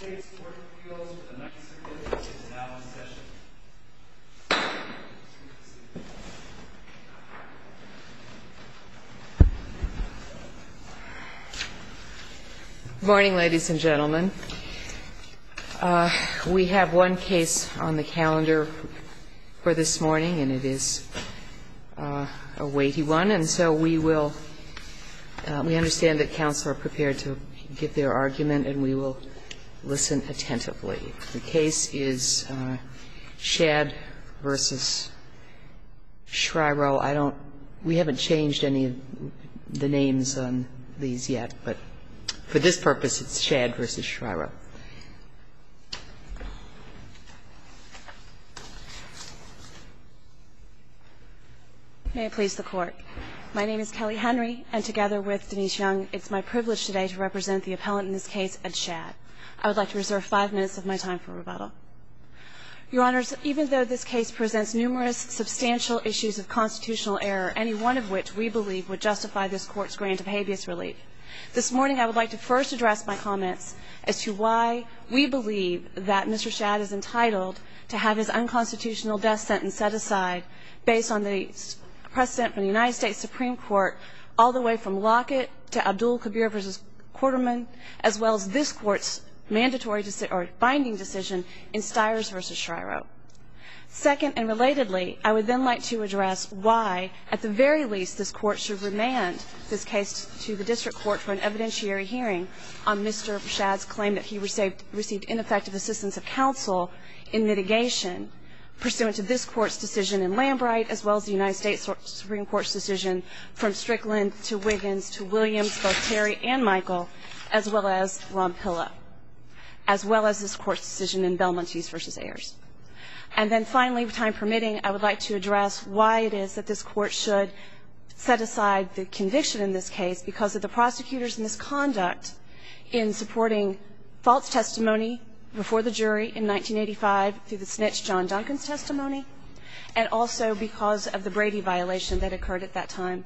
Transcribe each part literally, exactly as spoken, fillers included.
States Court of Appeals for the Ninth Circuit is now in session. Good morning, ladies and gentlemen. Uh, we have one case on the calendar for this morning, and it is uh, a weighty one, and so we will uh, we understand that counsel are prepared to give their argument, and we will listen attentively. The case is uh, Shad versus Shriro. I don't we haven't changed any of the names on these yet, but for this purpose, it's Shad versus Shriro. May it please the Court. My name is Kelly Henry, and together with Denise Young, it's my privilege today to represent the appellant in this case, Ed Shad. I would like to reserve five minutes of my time for rebuttal. Your Honors, even though this case presents numerous substantial issues of constitutional error, any one of which we believe would justify this Court's grant of habeas relief, this morning I would like to first address my comments as to why we believe that Mister Shad is entitled to have his unconstitutional death sentence set aside based on the precedent from the United States Supreme Court all the way from Lockett to Abdul Kabir versus Quarterman, as well as this Court's mandatory deci- or binding decision in Stiers versus Shriro. Second, and relatedly, I would then like to address why, at the very least, this Court should remand this case to the District Court for an evidentiary hearing on Mister Shad's claim that he received, received ineffective assistance of counsel in mitigation pursuant to this Court's decision in Lambright, as well as the United States Supreme Court's decision from Strickland to Wiggins to Williams, both Terry and Michael, as well as Rompilla, as well as this Court's decision in Belmontes versus Ayers. And then finally, time permitting, I would like to address why it is that this Court should set aside the conviction in this case because of the prosecutor's misconduct in supporting false testimony before the jury in nineteen eighty-five through the snitch John Duncan's testimony, and also because of the Brady violation that occurred at that time.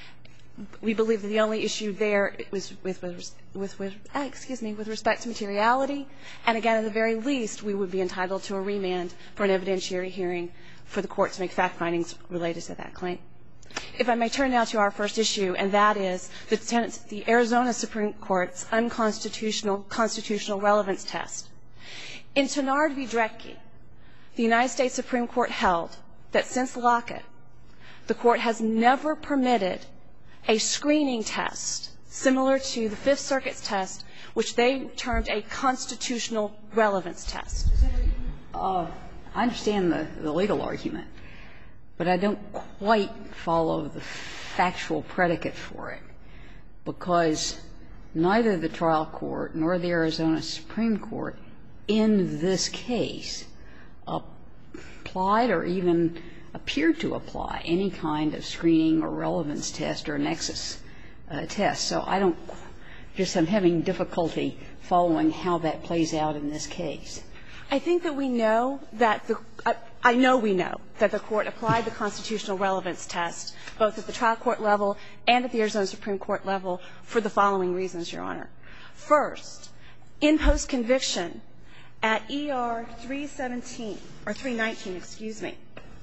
We believe that the only issue there was with, with, with, with excuse me, with respect to materiality, and again, at the very least, we would be entitled to a remand for an evidentiary hearing for the Court to make fact findings related to that claim. If I may turn now to our first issue, and that is the, the Arizona Supreme Court's unconstitutional constitutional relevance test. In Tenard v. Drecke, the United States Supreme Court held that since Lockett, the Court has never permitted a screening test similar to the Fifth Circuit's test, which they termed a constitutional relevance test. Uh, I understand the, the legal argument, but I don't quite follow the factual predicate for it, because neither the trial court nor the Arizona Supreme Court in this case applied or even appeared to apply any kind of screening or relevance test or nexus uh, test. So I don't just I'm having difficulty following how that plays out in this case. I think that we know that the I, I know we know that the Court applied the constitutional relevance test both at the trial court level and at the Arizona Supreme Court level for the following reasons, Your Honor. First, in post-conviction at E R three seventeen or three nineteen, excuse me,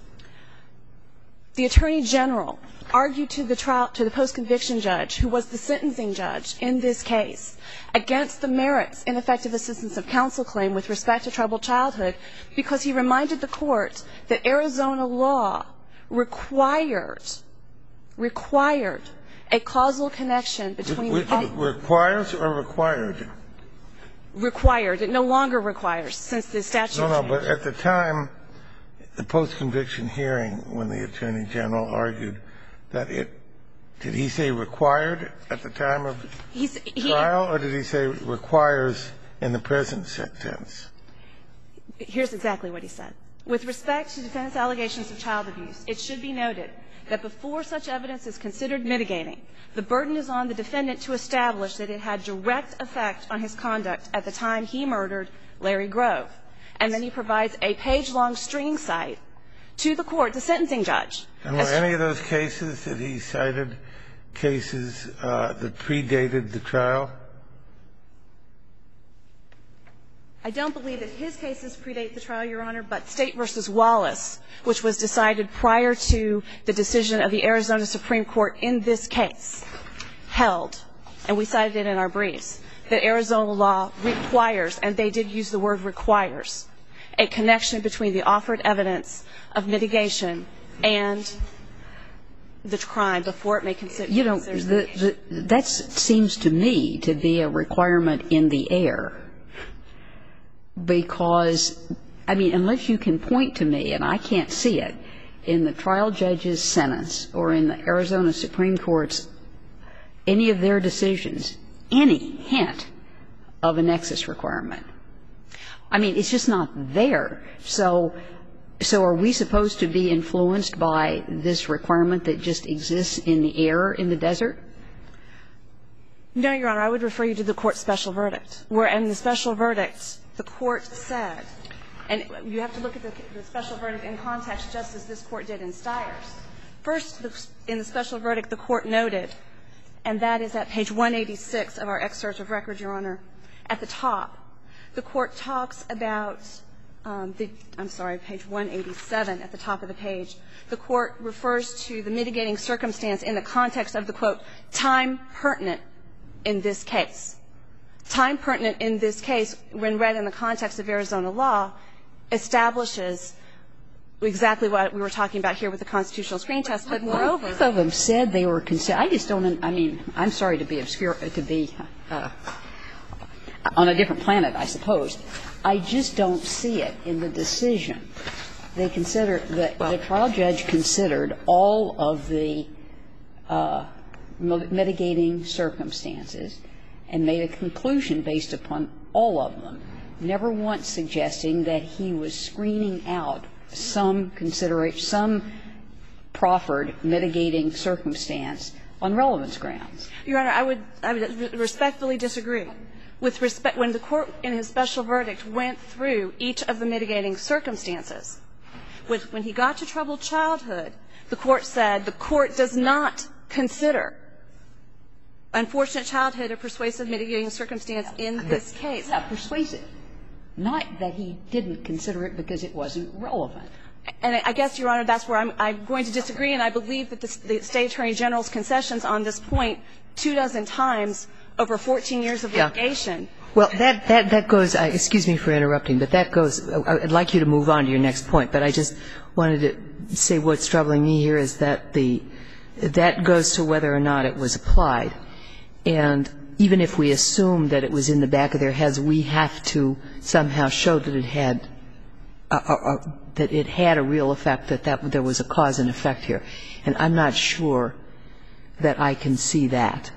the Attorney General argued to the trial to the post-conviction judge, who was the sentencing judge in this case, against the merits ineffective assistance of counsel claim with respect to troubled childhood, because he reminded the Court that Arizona law required required a causal connection between Which, which requires or required? Required. It no longer requires, since the statute No, no, changed. but at the time, the post-conviction hearing, when the Attorney General argued that it – did he say required at the time of He's, he, trial, or did he say requires in the present tense? Here's exactly what he said. With respect to defendant's allegations of child abuse, it should be noted that before such evidence is considered mitigating, the burden is on the defendant to establish that it had direct effect on his conduct at the time he murdered Larry Grove. And then he provides a page-long string cite to the court, the sentencing judge. And were any of those cases that he cited cases uh, that predated the trial? I don't believe that his cases predate the trial, Your Honor, but State v. Wallace, which was decided prior to the decision of the Arizona Supreme Court in this case, held, and we cited it in our briefs, that Arizona law requires, and they did use the word requires, a connection between the offered evidence of mitigation and the crime before it may consider. You know, the, the, that seems to me to be a requirement in the air. Because, I mean, unless you can point to me, and I can't see it, in the trial judge's sentence or in the Arizona Supreme Court's, any of their decisions, any hint of a nexus requirement. I mean, it's just not there. So, so are we supposed to be influenced by this requirement that just exists in the air in the desert? No, Your Honor. I would refer you to the court's special verdict, where in the special verdict, the court said, and you have to look at the, the special verdict in context just as this court did in Stiers. First, the, in the special verdict, the court noted, and that is at page one eighty-six of our excerpt of record, Your Honor, at the top, the court talks about um, the, I'm sorry, page one eighty-seven at the top of the page. The court refers to the mitigating circumstance in the context of the, quote, time pertinent in this case. Time pertinent in this case, when read in the context of Arizona law, establishes exactly what we were talking about here with the constitutional screen test. But moreover, both of them said they were considered. I just don't. I mean, I'm sorry to be obscure, to be uh, on a different planet, I suppose. I just don't see it in the decision. They consider the, the trial judge considered all of the uh, mitigating circumstances and made a conclusion based upon all of them, never once suggesting that he was screening out some consideration, some proffered mitigating circumstance on relevance grounds. Your Honor, I would, I would respectfully disagree. With respect, when the court in his special verdict went through each of the mitigating circumstances, with, when he got to troubled childhood, the court said the court does not consider unfortunate childhood a persuasive mitigating circumstance in this case. Yeah, persuasive. Not that he didn't consider it because it wasn't relevant. And I guess, Your Honor, that's where I'm, I'm going to disagree, and I believe that the, the State Attorney General's concessions on this point two dozen times over fourteen years of litigation. Yeah. Well, that, that, that goes, uh, excuse me for interrupting, but that goes, I'd like you to move on to your next point, but I just wanted to say what's troubling me here is that the, that goes to whether or not it was applied. And even if we assume that it was in the back of their heads, we have to somehow show that it had a, a, a, that it had a real effect, that, that there was a cause and effect here. And I'm not sure that I can see that.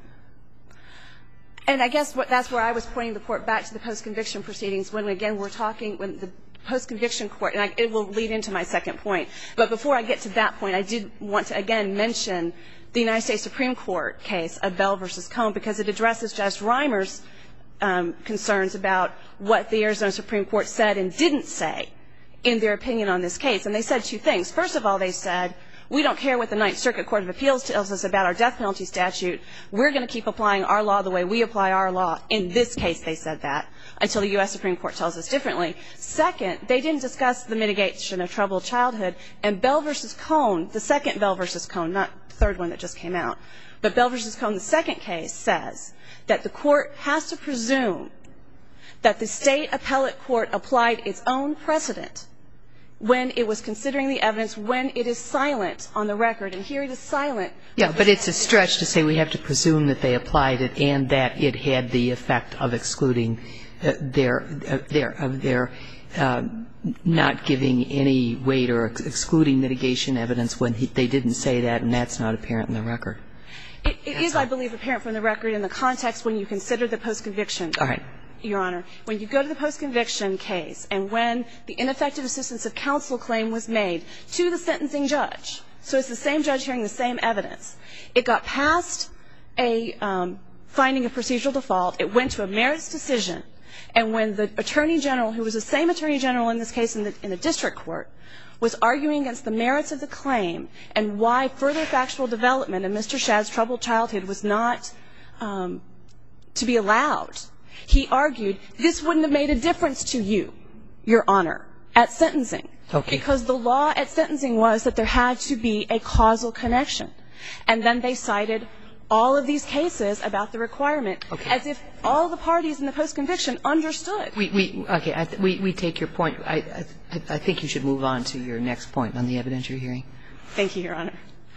And I guess what, that's where I was pointing the court back to the post-conviction proceedings when, again, we're talking, when the post-conviction court, and I, it will lead into my second point. But before I get to that point, I did want to, again, mention the United States Supreme Court case of Bell v. Cone, because it addresses Judge Reimer's um, concerns about what the Arizona Supreme Court said and didn't say in their opinion on this case. And they said two things. First of all, they said, we don't care what the Ninth Circuit Court of Appeals tells us about our death penalty statute. We're going to keep applying our law the way we apply our law. In this case, they said that, until the U S Supreme Court tells us differently. Second, they didn't discuss the mitigation of troubled childhood. And Bell v. Cone, the second Bell v. Cone, not the third one that just came out, but Bell v. Cone, the second case, says that the court has to presume that the state appellate court applied its own precedent when it was considering the evidence, when it is silent on the record. And here it is silent. Yeah, but it's a stretch to say we have to presume that they applied it and that it had the effect of excluding uh, their, uh, their, of their uh, not giving any weight or ex- excluding mitigation evidence when he, they didn't say that, and that's not apparent in the record. It, it is, I believe, apparent from the record in the context when you consider the post-conviction. All right. Your Honor, when you go to the post-conviction case and when the ineffective assistance of counsel claim was made to the sentencing judge, so it's the same judge hearing the same evidence, it got past a um, finding of procedural default, it went to a merits decision, and when the attorney general, who was the same attorney general in this case in the, in the district court, was arguing against the merits of the claim and why further factual development of Mister Shadd's troubled childhood was not um, to be allowed, He argued this wouldn't have made a difference to you, Your Honor, at sentencing. Okay. Because the law at sentencing was that there had to be a causal connection. And then they cited all of these cases about the requirement, okay, as if all the parties in the post-conviction understood. We, we, okay, I th- we, we take your point. I, I, I think you should move on to your next point on the evidentiary hearing. Thank you, Your Honor.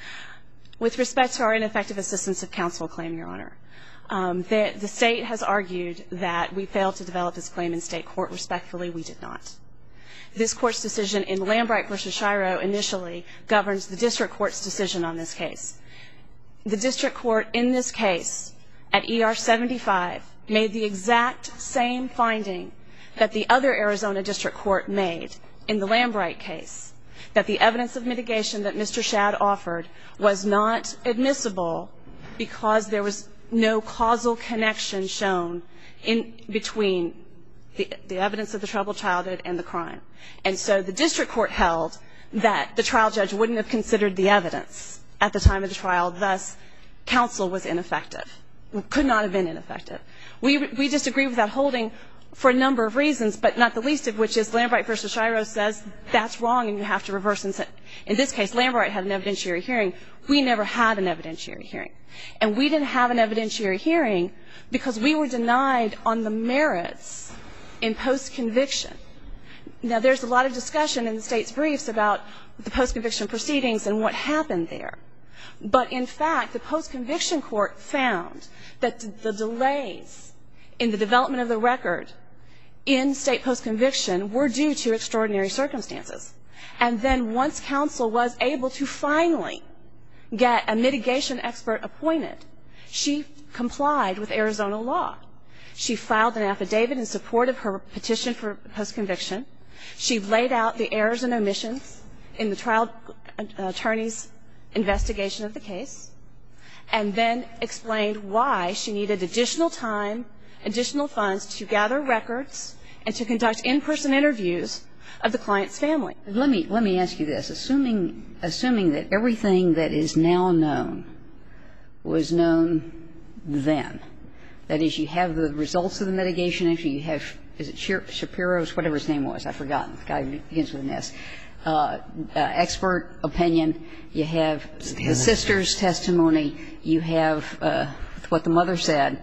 With respect to our ineffective assistance of counsel claim, Your Honor, um, the, the State has argued that we failed to develop this claim in State court. Respectfully, we did not. This Court's decision in Lambright v. Shiro initially governs the district court's decision on this case. The district court in this case, at E R seventy-five, made the exact same finding that the other Arizona district court made in the Lambright case, that the evidence of mitigation that Mister Shadd offered was not admissible because there was no causal connection shown in between the, the evidence of the troubled childhood and the crime. And so the district court held that the trial judge wouldn't have considered the evidence at the time of the trial, thus counsel was ineffective, could not have been ineffective. We, we disagree with that holding for a number of reasons, but not the least of which is Lambright v. Shiro says that's wrong and you have to reverse. And in this case, Lambright had an evidentiary hearing. We never had an evidentiary hearing. And we didn't have an evidentiary hearing because we were denied on the merits in post-conviction. Now, there's a lot of discussion in the State's briefs about the post-conviction proceedings and what happened there. But, in fact, the post-conviction court found that the delays in the development of the record in State post-conviction were due to extraordinary circumstances. And then once counsel was able to finally get a mitigation expert appointed, she complied with Arizona law. She filed an affidavit in support of her petition for post-conviction. She laid out the errors and omissions in the trial attorney's investigation of the case, and then explained why she needed additional time, additional funds to gather records and to conduct in-person interviews of the client's family. Let me let me ask you this. Assuming assuming that everything that is now known was known then, that is, you have the results of the mitigation, actually you have, is it Shapiro's, whatever his name was, I've forgotten, the guy who begins with an S, uh, uh, expert opinion, you have the sister's testimony, you have uh, what the mother said.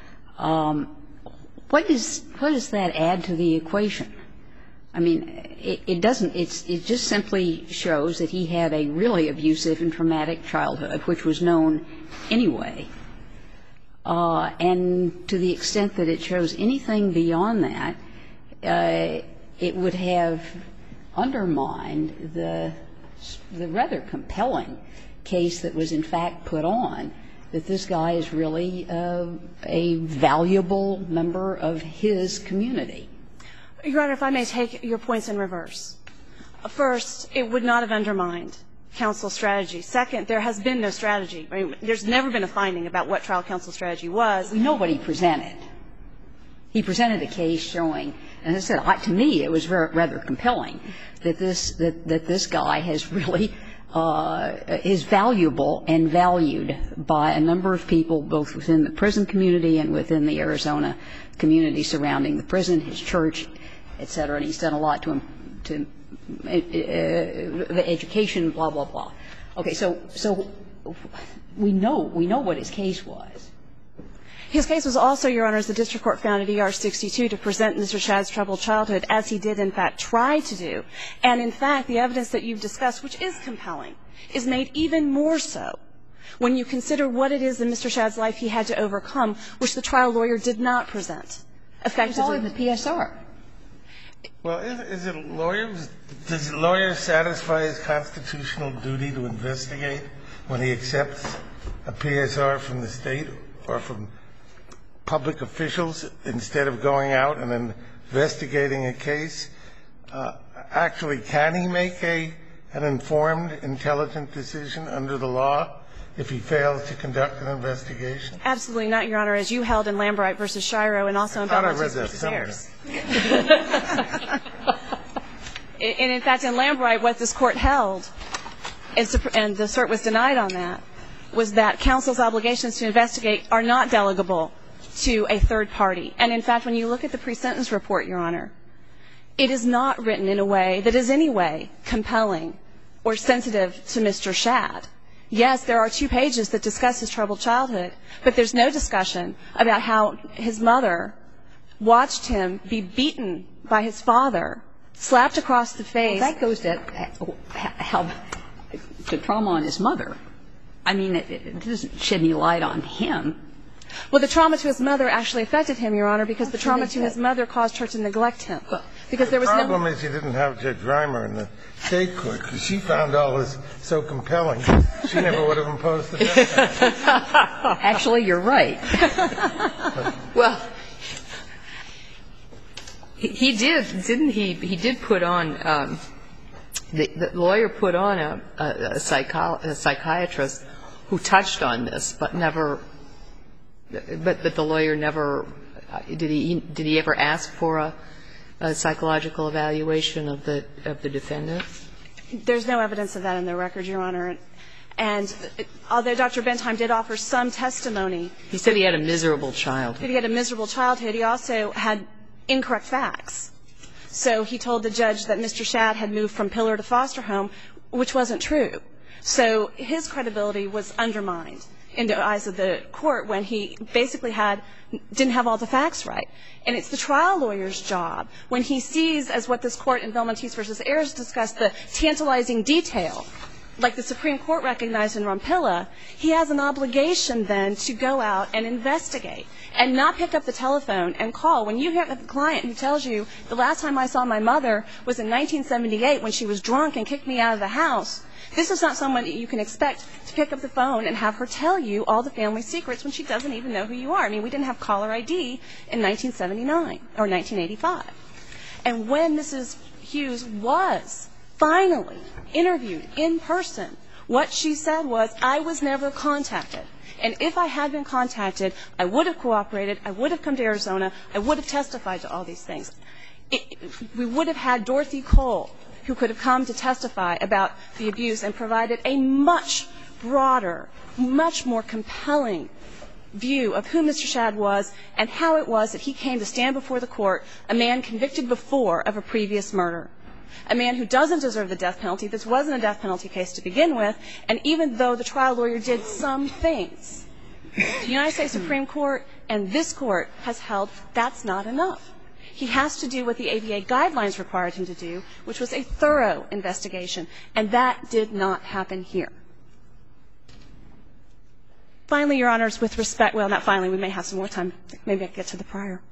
Um, what is what does that add to the equation? I mean, it, it doesn't. It's, it just simply shows that he had a really abusive and traumatic childhood, which was known anyway. Uh, and to the extent that it shows anything beyond that, uh, it would have undermined the the rather compelling case that was in fact put on, that this guy is really uh, a valuable member of his community. Your Honor, if I may take your points in reverse. First, it would not have undermined counsel's strategy. Second, there has been no strategy. I mean, there's never been a finding about what trial counsel's strategy was. We know what he presented. He presented a case showing, and as I said, I, to me it was very, rather compelling, that this, that, that this guy has really, uh, is valuable and valued by a number of people, both within the prison community and within the Arizona community surrounding the prison, his church, et cetera, and he's done a lot to, to uh, education, blah, blah, blah. Okay, so, so we know, we know what his case was. His case was also, Your Honor, as the district court found at E R sixty-two, to present Mister Shadd's troubled childhood, as he did, in fact, try to do. And, in fact, the evidence that you've discussed, which is compelling, is made even more so when you consider what it is in Mister Shadd's life he had to overcome, which the trial lawyer did not present effectively. It's all in the P S R. Well, is, is it lawyers? Does the lawyer satisfy his constitutional duty to investigate when he accepts a P S R from the State or from public officials instead of going out and investigating a case? Uh, actually, can he make a, an informed, intelligent decision under the law if he fails to conduct an investigation? Absolutely not, Your Honor, as you held in Lambright v. Shiro and also in Belmontes v. Ayers. And, in fact, in Lambright, what this Court held, and the cert was denied on that, was that counsel's obligations to investigate are not delegable to a third party. And, in fact, when you look at the pre-sentence report, Your Honor, it is not written in a way that is any way compelling or sensitive to Mister Shadd. Yes, there are two pages that discuss his troubled childhood, but there's no discussion about how his mother watched him be beaten by his father, slapped across the face. Well, that goes to how to trauma on his mother. I mean, it, it doesn't shed any light on him. Well, the trauma to his mother actually affected him, Your Honor, because the trauma to his mother caused her to neglect him. Because there was no. The problem is you didn't have Judge Reimer in the state court, because she found all this so compelling, she never would have imposed the death penalty. Actually, you're right. Well, he, he did, didn't he? He did put on, um, the, the lawyer put on a, a, a, psycho, a psychiatrist who touched on this, but never, but, but the lawyer never, did he, did he ever ask for a, a psychological evaluation of the, of the defendant? There's no evidence of that in the record, Your Honor. And although Doctor Bentheim did offer some testimony. He said he had a miserable childhood. He had a miserable childhood. He also had incorrect facts. So he told the judge that Mister Shadd had moved from pillar to foster home, which wasn't true. So his credibility was undermined in the eyes of the court when he basically had, didn't have all the facts right. And it's the trial lawyer's job, when he sees, as what this court in Belmontes v. Ayers discussed, the tantalizing detail, like the Supreme Court recognized in Rompilla, he has an obligation then to go out and investigate and not pick up the telephone and call. When you have a client who tells you, the last time I saw my mother was in nineteen seventy-eight when she was drunk and kicked me out of the house, this is not someone that you can expect to pick up the phone and have her tell you all the family secrets when she doesn't even know who you are. I mean, we didn't have caller I D in nineteen seventy-nine or nineteen eighty-five. And when Missus Hughes was finally interviewed in person, what she said was, I was never contacted. And if I had been contacted, I would have cooperated, I would have come to Arizona, I would have testified to all these things. It, we would have had Dorothy Cole, who could have come to testify about the abuse and provided a much broader, much more compelling view of who Mister Shadd was and how it was that he came to stand before the court, a man convicted before of a previous murder, a man who doesn't deserve the death penalty. This wasn't a death penalty case to begin with, and even though the trial lawyer did some things, the United States Supreme Court and this court has held that's not enough. He has to do what the A B A guidelines required him to do, which was a thorough investigation, and that did not happen here. Finally, Your Honors, with respect, well, not finally, we may have some more time. Maybe I can get to the prior.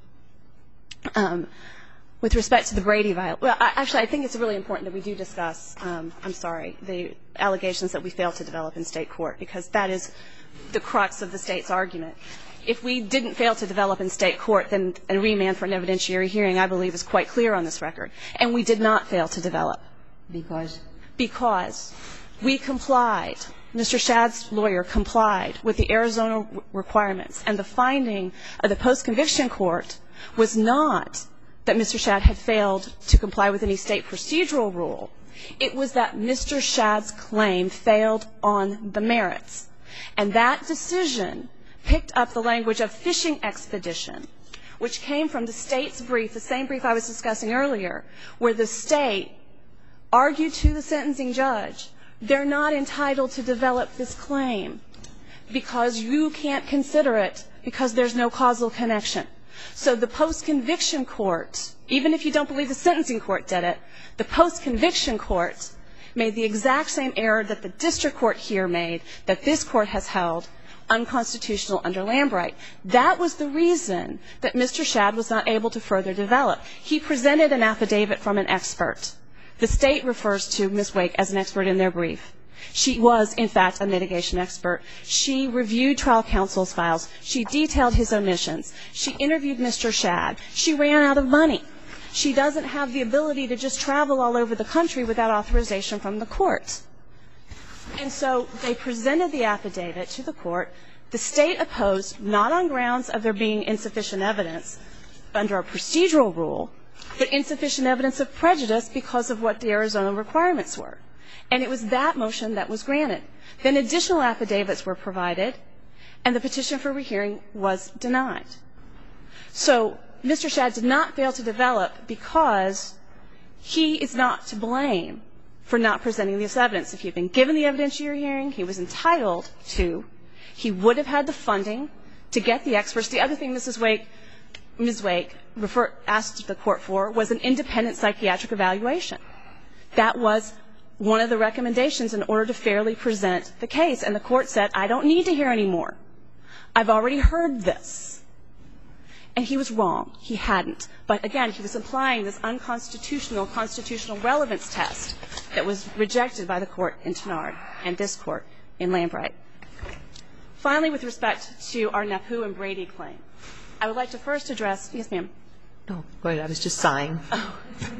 Um, with respect to the Brady violation, well, I, actually, I think it's really important that we do discuss, um, I'm sorry, the allegations that we failed to develop in state court, because that is the crux of the state's argument. If we didn't fail to develop in state court, then a remand for an evidentiary hearing, I believe, is quite clear on this record. And we did not fail to develop. Because? Because we complied. Mister Shadd's lawyer complied with the Arizona requirements. And the finding of the post-conviction court was not that Mister Shadd had failed to comply with any state procedural rule. It was that Mister Shadd's claim failed on the merits. And that decision picked up the language of fishing expedition, which came from the state's brief, the same brief I was discussing earlier, where the state argued to the sentencing judge, they're not entitled to develop this claim because you can't consider it because there's no causal connection. So the post-conviction court, even if you don't believe the sentencing court did it, the post-conviction court made the exact same error that the district court here made, that this court has held unconstitutional under Lambright. That was the reason that Mister Shadd was not able to further develop. He presented an affidavit from an expert. The state refers to Miz Wake as an expert in their brief. She was, in fact, a mitigation expert. She reviewed trial counsel's files. She detailed his omissions. She interviewed Mister Shadd. She ran out of money. She doesn't have the ability to just travel all over the country without authorization from the court. And so they presented the affidavit to the court. The state opposed, not on grounds of there being insufficient evidence under a procedural rule, but insufficient evidence of prejudice because of what the Arizona requirements were. And it was that motion that was granted. Then additional affidavits were provided, and the petition for rehearing was denied. So Mister Shadd did not fail to develop because he is not to blame for not presenting this evidence. If he had been given the evidentiary hearing he was entitled to, he would have had the funding to get the experts. The other thing Missus Wake, Miz Wake refer, asked the court for was an independent psychiatric evaluation. That was one of the recommendations in order to fairly present the case. And the court said, I don't need to hear any more. I've already heard this. And he was wrong. He hadn't. But again, he was applying this unconstitutional constitutional relevance test that was rejected by the court in Tenard and this court in Lambright. Finally, with respect to our Napoo and Brady claim, I would like to first address – yes, ma'am. No, go ahead. I was just sighing. Oh.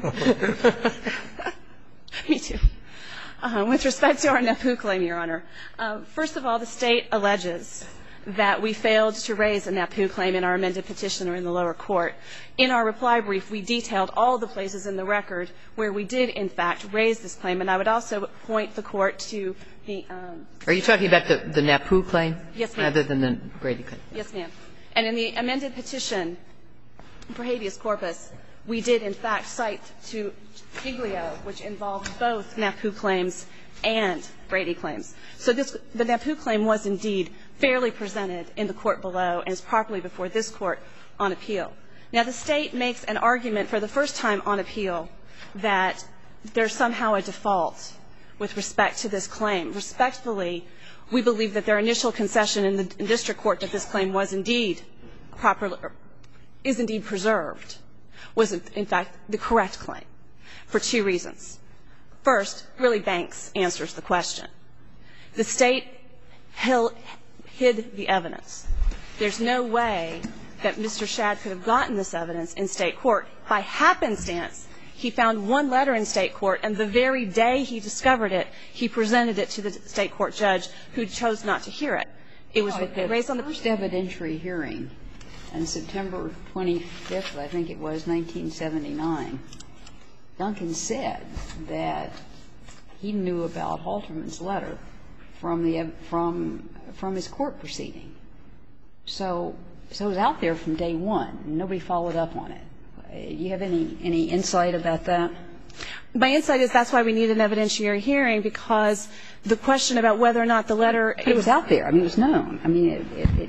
Me too. Uh, with respect to our Napoo claim, Your Honor, uh, first of all, the State alleges that we failed to raise a Napoo claim in our amended petition or in the lower court. In our reply brief, we detailed all the places in the record where we did, in fact, raise this claim. And I would also point the court to the um, – Are you talking about the, the Napoo claim? Yes, ma'am. Rather than the Brady claim? Yes, ma'am. And in the amended petition for habeas corpus, we did, in fact, cite to Giglio, which involved both Napoo claims and Brady claims. So this, the Napoo claim was indeed fairly presented in the court below and is properly before this court on appeal. Now, the State makes an argument for the first time on appeal that there's somehow a default with respect to this claim. Respectfully, we believe that their initial concession in the in district court that this claim was indeed properly – is indeed preserved was, in fact, the correct claim for two reasons. First, really Banks answers the question. The State hid the evidence. There's no way that Mister Shadd could have gotten this evidence in State court. By happenstance, he found one letter in State court, and the very day he discovered it, he presented it to the State court judge, who chose not to hear it. It was raised on the first evidentiary hearing on September twenty-fifth, I think it was, nineteen seventy-nine. Duncan said that he knew about Halterman's letter from the from from his court proceeding. So so it was out there from day one. Nobody followed up on it. Do you have any any insight about that? My insight is that's why we need an evidentiary hearing, because the question about whether or not the letter it was out there. I mean, it was known. I mean, it, it, it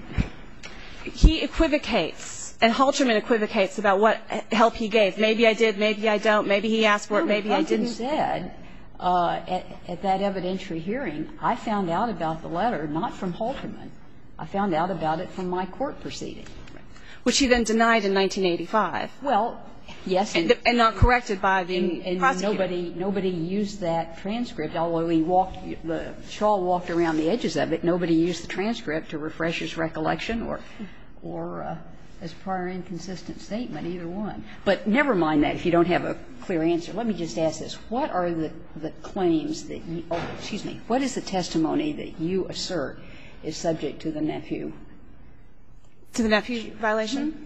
he equivocates, and Halterman equivocates about what help he gave. Maybe I did, maybe I don't. Maybe he asked for it, maybe no, I didn't. Duncan said uh, at, at that evidentiary hearing, I found out about the letter not from Halterman. I found out about it from my court proceeding. Which he then denied in nineteen eighty-five. Well, yes. And, and not corrected by the and, and prosecutor. Nobody, nobody used that transcript, although he walked, the Shaw walked around the edges of it. Nobody used the transcript to refresh his recollection or, or uh, as prior inconsistent statement, either one. But never mind that if you don't have a clear answer. Let me just ask this. What are the, the claims that you, oh, excuse me, what is the testimony that you assert is subject to the nephew? To the nephew violation?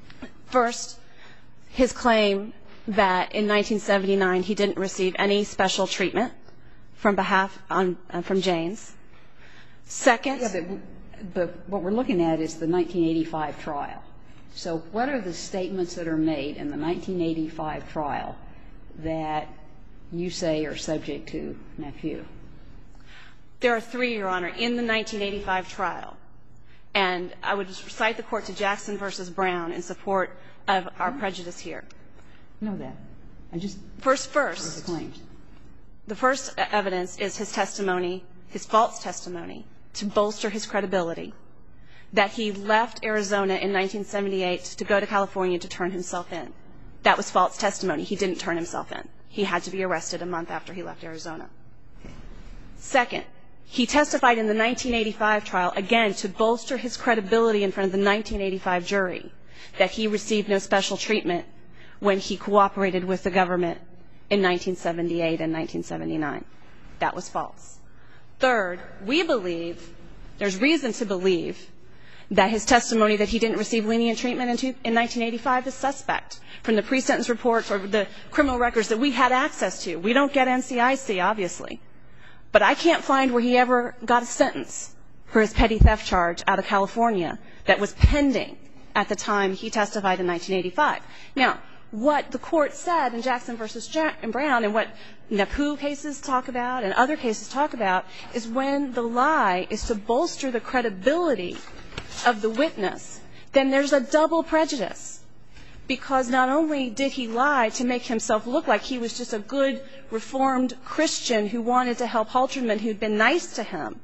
First, his claim that in nineteen seventy-nine he didn't receive any special treatment from behalf on, uh, from Janes. Second. Yeah, but, but what we're looking at is the nineteen eighty-five trial. So what are the statements that are made in the nineteen eighty-five trial that you say are subject to nephew? There are three, Your Honor, in the nineteen eighty-five trial. And I would cite the court to Jackson v. Brown in support of our prejudice here. I know that. I just first, first, the claims. The first evidence is his testimony, his false testimony, to bolster his credibility, that he left Arizona in nineteen seventy-eight to go to California to turn himself in. That was false testimony. He didn't turn himself in. He had to be arrested a month after he left Arizona. Second, he testified in the nineteen eighty-five trial, again, to bolster his credibility in front of the nineteen eighty-five jury, that he received no special treatment when he cooperated with the government in nineteen seventy-eight and nineteen seventy-nine. That was false. Third, we believe, there's reason to believe, that his testimony that he didn't receive lenient treatment in, in nineteen eighty-five is suspect from the pre-sentence reports or the criminal records that we had access to. We don't get N C I C, obviously. But I can't find where he ever got a sentence for his petty theft charge out of California that was pending at the time he testified in nineteen eighty-five. Now, what the court said in Jackson versus Brown and what NAPU cases talk about and other cases talk about is when the lie is to bolster the credibility of the witness, then there's a double prejudice. Because not only did he lie to make himself look like he was just a good, reformed Christian who wanted to help Halterman, who'd been nice to him,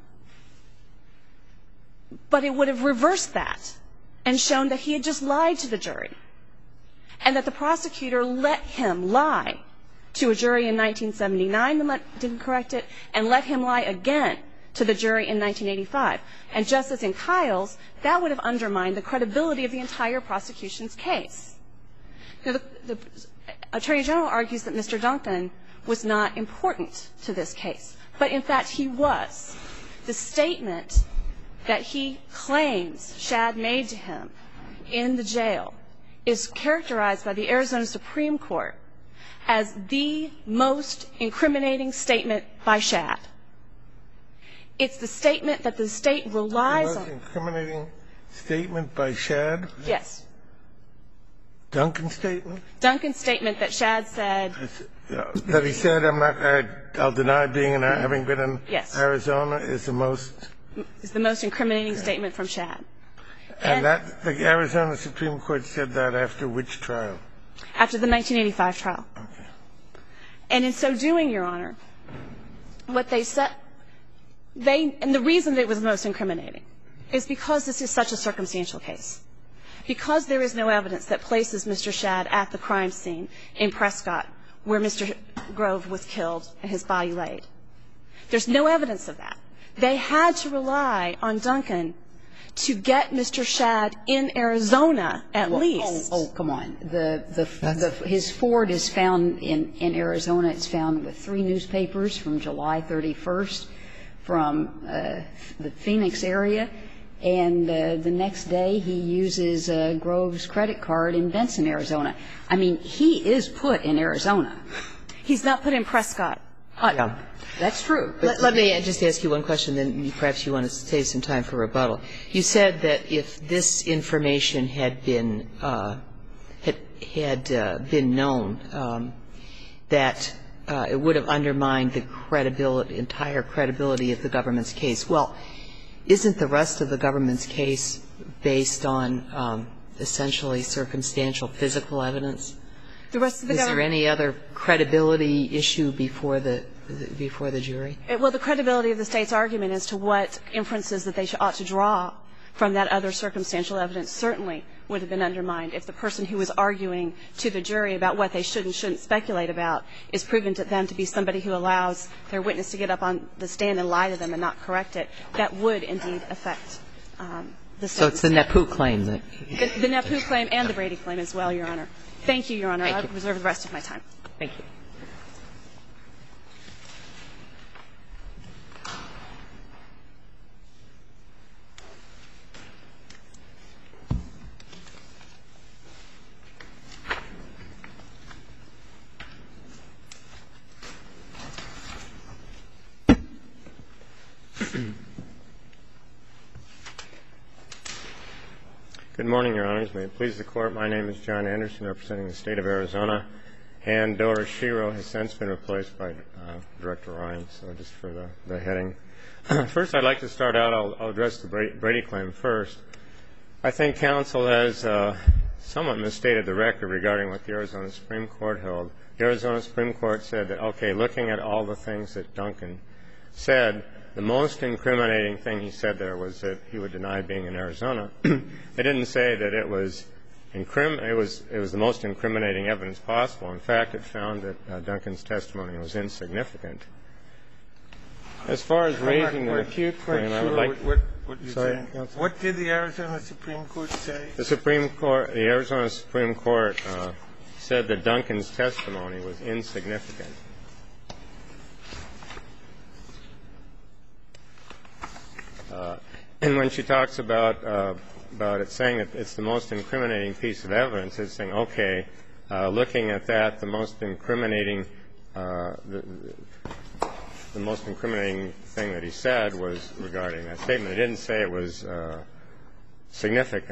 but it would have reversed that and shown that he had just lied to the jury and that the prosecutor let him lie to a jury in nineteen seventy-nine and let, didn't correct it, and let him lie again to the jury in nineteen eighty-five. And just as in Kyle's, that would have undermined the credibility of the entire prosecution's case. Now, the, the Attorney General argues that Mister Duncan was not important to this case, but in fact he was. The statement that he claims Shad made to him in the jail is characterized by the Arizona Supreme Court as the most incriminating statement by Shad. It's the statement that the state relies on. The most incriminating statement by Shad? Yes. Duncan's statement? Duncan's statement that Shad said. That he said, I'm not, I, I'll deny being in, having been in yes. Arizona is the most. Is the most incriminating okay. statement from Shad. And, and that, the Arizona Supreme Court said that after which trial? After the nineteen eighty-five trial. Okay. And in so doing, Your Honor, what they said, they, and the reason that it was the most incriminating is because this is such a circumstantial case. Because there is no evidence that places Mister Shad at the crime scene in Prescott where Mister Grove was killed and his body laid. There's no evidence of that. They had to rely on Duncan to get Mister Shad in Arizona at well, least. Oh, oh, come on. The, the, the, his Ford is found in, in Arizona. It's found with three newspapers from July thirty-first from uh, the Phoenix area. And uh, the next day he uses uh, Grove's credit card in Benson, Arizona. I mean, he is put in Arizona. He's not put in Prescott. Uh, yeah. That's true. Let, let me just ask you one question, then perhaps you want to save some time for rebuttal. You said that if this information had been uh, had, had uh, been known, um, that uh, it would have undermined the credibility, entire credibility of the government's case. Well, isn't the rest of the government's case based on um, essentially circumstantial physical evidence? The rest of the Is government. there any other credibility issue before the before the jury? Well, the credibility of the State's argument as to what inferences that they should, ought to draw from that other circumstantial evidence certainly would have been undermined if the person who was arguing to the jury about what they should and shouldn't speculate about is proven to them to be somebody who allows their witness to get up on the stand and lie to them and not correct it. That would indeed affect um, the sentence. So it's the NAPU claim that the, the NAPU claim and the Brady claim as well, Your Honor. Thank you, Your Honor. Thank I you. reserve the rest of my time. Thank you. Good morning, Your Honors. May it please the Court, my name is John Anderson, representing the State of Arizona, and Doris Shiro has since been replaced by uh, Director Ryan, so just for the, the heading. First, I'd like to start out, I'll, I'll address the Brady, Brady claim first. I think counsel has uh, somewhat misstated the record regarding what the Arizona Supreme Court held. The Arizona Supreme Court said that, okay, looking at all the things that Duncan said, the most incriminating thing he said there was that he would deny being in Arizona. They didn't say that it was incrim- it was it was the most incriminating evidence possible. In fact, it found that uh, Duncan's testimony was insignificant. As far as raising the acute claim, I would like. What, what, you sorry, what did the Arizona Supreme Court say? The Supreme Court, the Arizona Supreme Court, uh, said that Duncan's testimony was insignificant. Uh, and when she talks about uh, about it saying that it's the most incriminating piece of evidence, it's saying, okay, uh, looking at that, the most incriminating uh, the, the most incriminating thing that he said was regarding that statement. It didn't say it was uh, significant,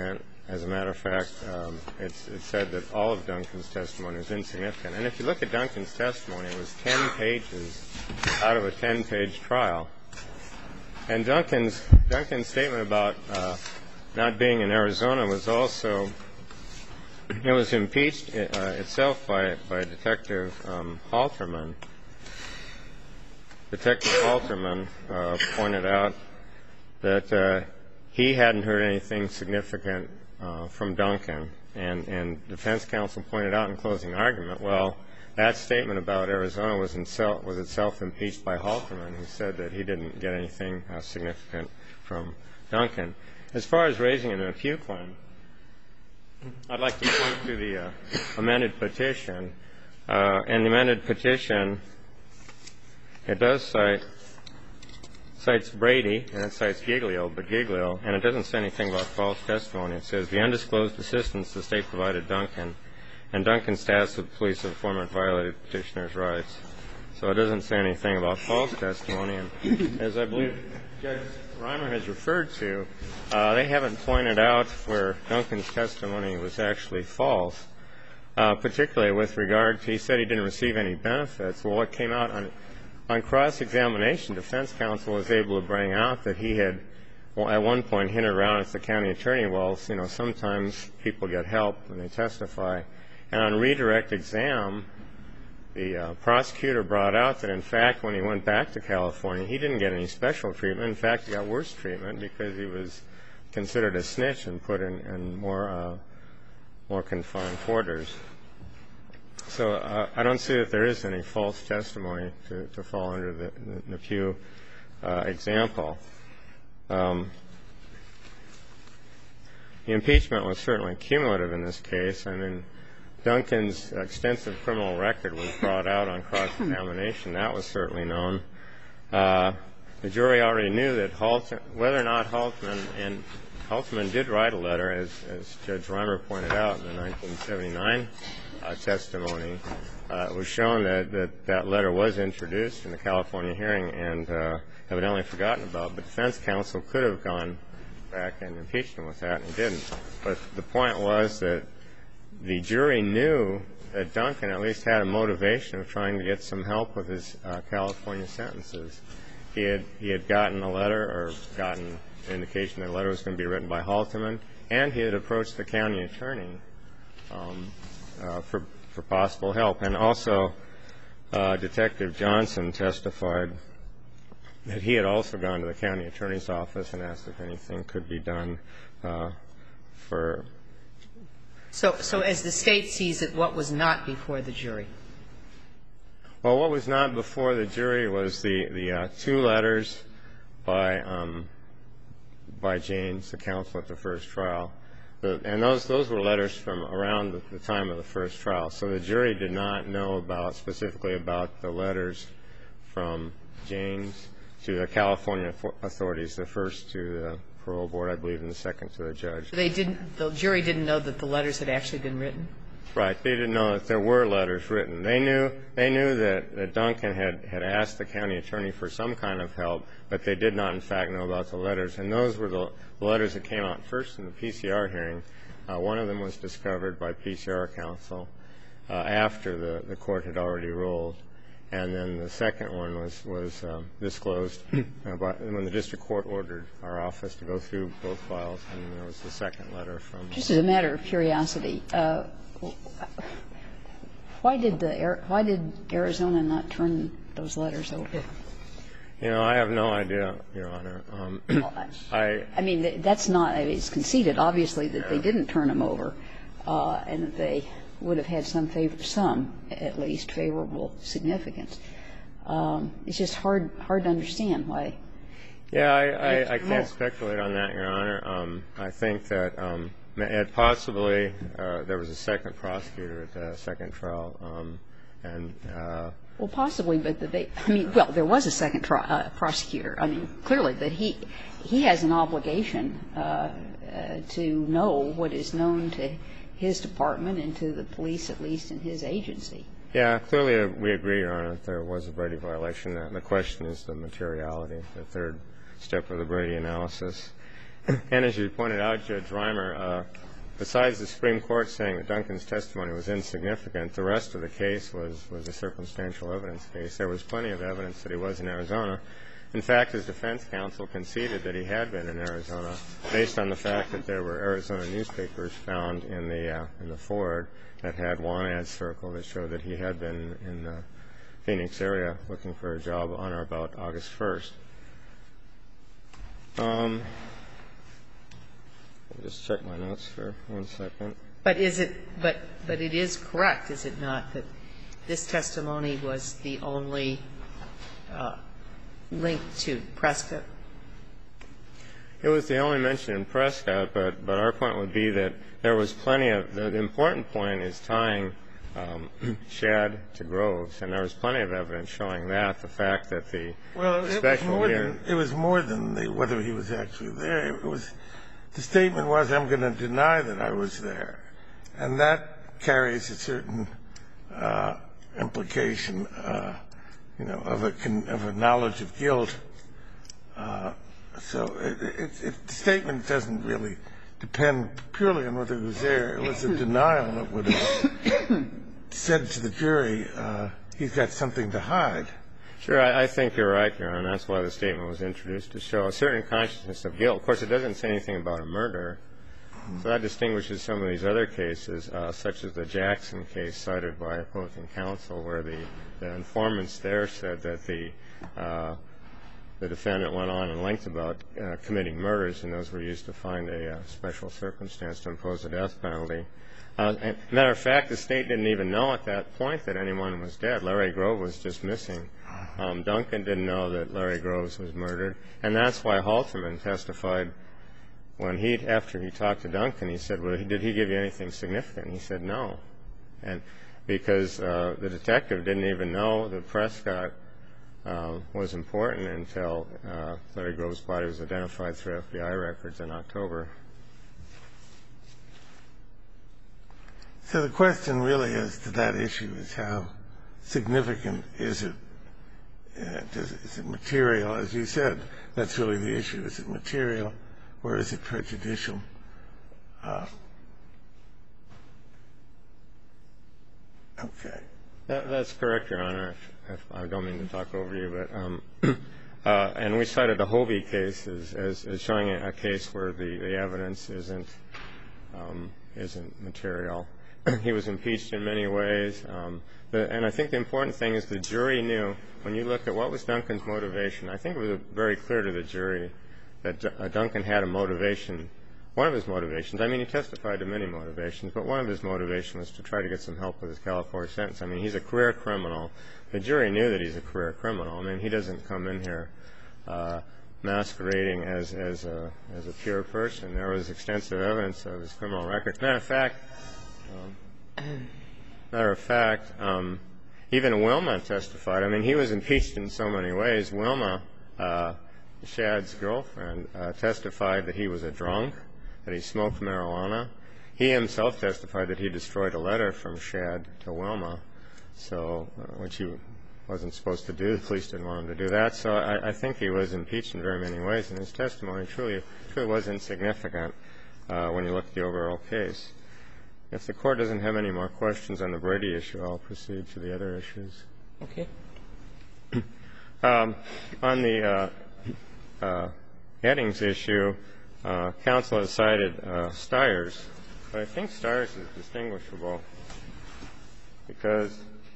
As a matter of fact, um, it's, it said that all of Duncan's testimony was insignificant. And if you look at Duncan's testimony, it was ten pages out of a ten-page trial. And Duncan's, Duncan's statement about uh, not being in Arizona was also, it was impeached uh, itself by, by Detective um, Halterman. Detective Halterman uh, pointed out that uh, he hadn't heard anything significant uh, from Duncan. And, and defense counsel pointed out in closing argument, well, that statement about Arizona was, in self, was itself impeached by Halterman, who said that he didn't get anything uh, significant from Duncan. As far as raising an Nephew claim, I'd like to point to the uh, amended petition. Uh, and the amended petition, it does cite cites Brady, and it cites Giglio, but Giglio, and it doesn't say anything about false testimony. It says the undisclosed assistance the State provided Duncan and Duncan's status with the police informant violated petitioner's rights. So it doesn't say anything about false testimony. And as I believe Judge Reimer has referred to, uh, they haven't pointed out where Duncan's testimony was actually false, uh, particularly with regard to, he said he didn't receive any benefits. Well, what came out on On cross-examination, defense counsel was able to bring out that he had, well, at one point, hinted around as the county attorney, well, you know, sometimes people get help when they testify. And on redirect exam, the uh, prosecutor brought out that, in fact, when he went back to California, he didn't get any special treatment. In fact, he got worse treatment because he was considered a snitch and put in, in more, uh, more confined quarters. So uh, I don't see that there is any false testimony to, to fall under the, the Nephew uh, example. Um, the impeachment was certainly cumulative in this case. I mean, Duncan's extensive criminal record was brought out on cross-examination. That was certainly known. Uh, the jury already knew that Halt, whether or not Haltman, and Haltman did write a letter, as, as Judge Reimer pointed out in the nineteen seventy-nine Uh, testimony, uh, it was shown that, that that letter was introduced in the California hearing and uh, evidently forgotten about. But defense counsel could have gone back and impeached him with that, and he didn't. But the point was that the jury knew that Duncan at least had a motivation of trying to get some help with his uh, California sentences. He had he had gotten a letter or gotten an indication that a letter was going to be written by Halterman, and he had approached the county attorney Um, Uh, for, for possible help. And also, uh, Detective Johnson testified that he had also gone to the county attorney's office and asked if anything could be done uh, for. So, so as the State sees it, what was not before the jury? Well, what was not before the jury was the, the uh, two letters by, um, by James, the counsel at the first trial. And those those were letters from around the, the time of the first trial. So the jury did not know about specifically about the letters from James to the California authorities, the first to the parole board, I believe, and the second to the judge. They didn't. The jury didn't know that the letters had actually been written? Right. They didn't know that there were letters written. They knew they knew that, that Duncan had, had asked the county attorney for some kind of help, but they did not, in fact, know about the letters. And those were the letters that came out first in the P C R hearing. Uh, one of them was discovered by P C R counsel uh, after the, the court had already ruled. And then the second one was, was um, disclosed about when the district court ordered our office to go through both files. And there was the second letter from. Just as a matter of curiosity, uh, why did the why did Arizona not turn those letters over? You know, I have no idea, Your Honor. Um, I I mean, that's not. It's conceded, obviously, that they didn't turn them over, uh, and that they would have had some favor, some at least favorable significance. Um, it's just hard hard to understand why. Yeah, I, I, I can't speculate on that, Your Honor. Um, I think that um, it possibly uh, there was a second prosecutor at the second trial, um, and. Uh, Well, possibly, but they, I mean, well, there was a second tri- uh, prosecutor. I mean, clearly, that he he has an obligation uh, uh, to know what is known to his department and to the police, at least in his agency. Yeah, clearly uh, we agree, Your Honor, that there was a Brady violation. Uh, the question is the materiality, the third step of the Brady analysis. And as you pointed out, Judge Reimer, uh, besides the Supreme Court saying that Duncan's testimony was insignificant, the rest of the case was, was a circumstantial evidence case. There was plenty of evidence that he was in Arizona. In fact, his defense counsel conceded that he had been in Arizona based on the fact that there were Arizona newspapers found in the, uh, in the Ford that had one ad circle that showed that he had been in the Phoenix area looking for a job on or about August first. Um, I'll just check my notes for one second. But is it, but, but it is correct, is it not, that this testimony was the only uh, link to Prescott? It was the only mention in Prescott, but, but our point would be that there was plenty of, the important point is tying um, Shad to Groves, and there was plenty of evidence showing that, the fact that the well, it special was more year, than, it was more than the, whether he was actually there. It was, the statement was, I'm going to deny that I was there. And that carries a certain uh, implication, uh, you know, of a, con, of a knowledge of guilt. Uh, so it, it, it, the statement doesn't really depend purely on whether he was there. It was a denial that would have said to the jury, uh, he's got something to hide. Sure, I, I think you're right, Your Honor. That's why the statement was introduced, to show a certain consciousness of guilt. Of course, it doesn't say anything about a murder. So that distinguishes some of these other cases, uh, such as the Jackson case cited by opposing counsel, where the, the informants there said that the uh, the defendant went on and linked about uh, committing murders, and those were used to find a uh, special circumstance to impose a death penalty. Uh, and, matter of fact, the State didn't even know at that point that anyone was dead. Larry Grove was just missing. Um, Duncan didn't know that Larry Groves was murdered, and that's why Halterman testified when he, after he talked to Duncan, he said, well, did he give you anything significant? And he said no. And because uh, the detective didn't even know that Prescott uh, was important until uh, Larry Groves' body was identified through F B I records in October. So the question really as to that issue is how significant is it? Uh, does, is it material? As you said, that's really the issue. Is it material or is it prejudicial? Uh, okay. That, that's correct, Your Honor. If, if I don't mean to talk over you, but um, uh, and we cited the Hovey case as, as, as showing a, a case where the, the evidence isn't um, isn't material. He was impeached in many ways, um, the, and I think the important thing is the jury knew, when you look at what was Duncan's motivation, I think it was very clear to the jury that uh, Duncan had a motivation. One of his motivations, I mean, he testified to many motivations, but one of his motivations was to try to get some help with his California sentence. I mean, he's a career criminal. The jury knew that he's a career criminal. I mean, he doesn't come in here uh, masquerading as, as, a, as a pure person. There was extensive evidence of his criminal record. Matter of fact, um, matter of fact, um, even Wilma testified. I mean, he was impeached in so many ways. Wilma, uh, Shad's girlfriend, uh, testified that he was a drunk, that he smoked marijuana. He himself testified that he destroyed a letter from Shad to Wilma, so uh, which he wasn't supposed to do. The police didn't want him to do that. So I, I think he was impeached in very many ways, and his testimony truly, truly was insignificant uh, when you look at the overall case. If the Court doesn't have any more questions on the Brady issue, I'll proceed to the other issues. Okay. Um, on the uh, uh, Eddings issue, uh, counsel has cited uh, Stiers, but I think Stiers is distinguishable because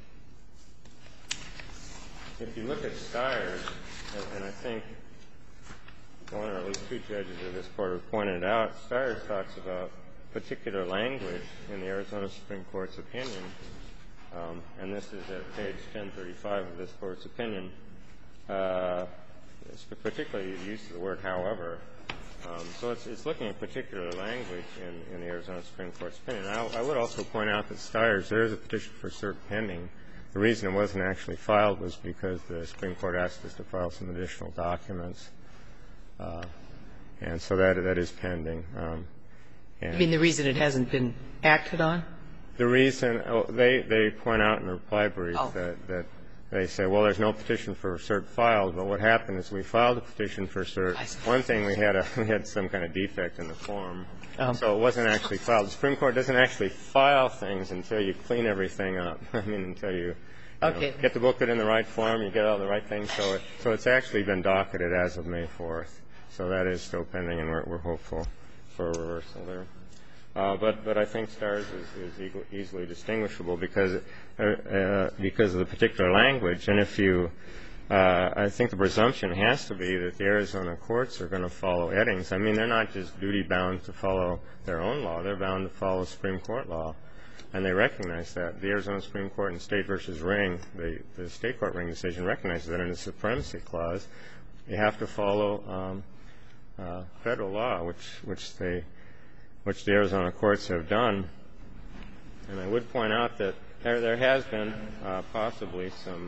if you look at Stiers, and, and I think one or at least two judges of this Court have pointed out, Stiers talks about particular language in the Arizona Supreme Court's opinion, um, and this is at page ten thirty-five of this Court's opinion. Uh, it's particularly the use of the word however. Um, so it's, it's looking at particular language in, in the Arizona Supreme Court's opinion. I, I would also point out that Stiers, there is a petition for cert pending. The reason it wasn't actually filed was because the Supreme Court asked us to file some additional documents. Uh, and so that that is pending. Um, and You mean the reason it hasn't been acted on? The reason oh, they they point out in the reply brief oh. that that they say, well, there's no petition for cert filed. But what happened is we filed a petition for cert. One thing, we had a we had some kind of defect in the form, um, so it wasn't actually filed. The Supreme Court doesn't actually file things until you clean everything up. I mean, until you, you okay. know, get the booklet in the right form, you get all the right things. So, it, so it's actually been docketed as of May fourth. So that is still pending, and we're, we're hopeful for a reversal there. Uh, but, but I think Stars is, is equal, easily distinguishable because, uh, uh, because of the particular language. And if you, uh, I think the presumption has to be that the Arizona courts are going to follow Eddings. I mean, they're not just duty bound to follow their own law. They're bound to follow Supreme Court law. And they recognize that. The Arizona Supreme Court in State versus Ring, the, the State Court Ring decision recognizes that in the Supremacy Clause, you have to follow um, uh, federal law, which, which they which the Arizona courts have done. And I would point out that there, there has been uh, possibly some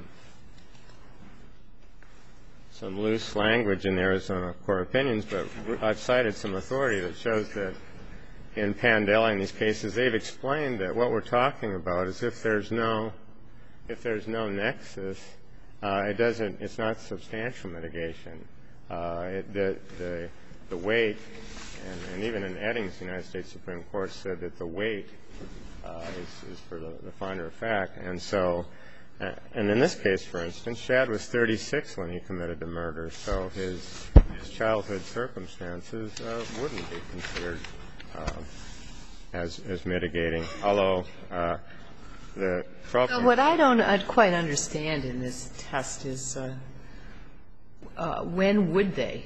some loose language in the Arizona court opinions, but I've cited some authority that shows that in Pandela, in these cases, they've explained that what we're talking about is if there's no if there's no nexus, uh, it doesn't it's not substantial mitigation. Uh, it, the the the weight. And, and even in Eddings, the United States Supreme Court said that the weight uh, is, is for the, the finder of fact. And so, uh, and in this case, for instance, Shad was thirty-six when he committed the murder, so his, his childhood circumstances uh, wouldn't be considered uh, as, as mitigating. Although uh, the trial So what I don't I'd quite understand in this test is uh, uh, when would they,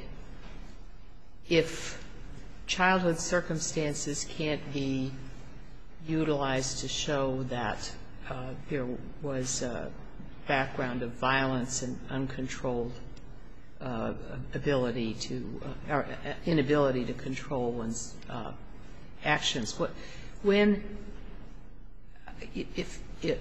if childhood circumstances can't be utilized to show that uh, there was a background of violence and uncontrolled uh, ability to uh, or inability to control one's uh, actions. What, when, if if,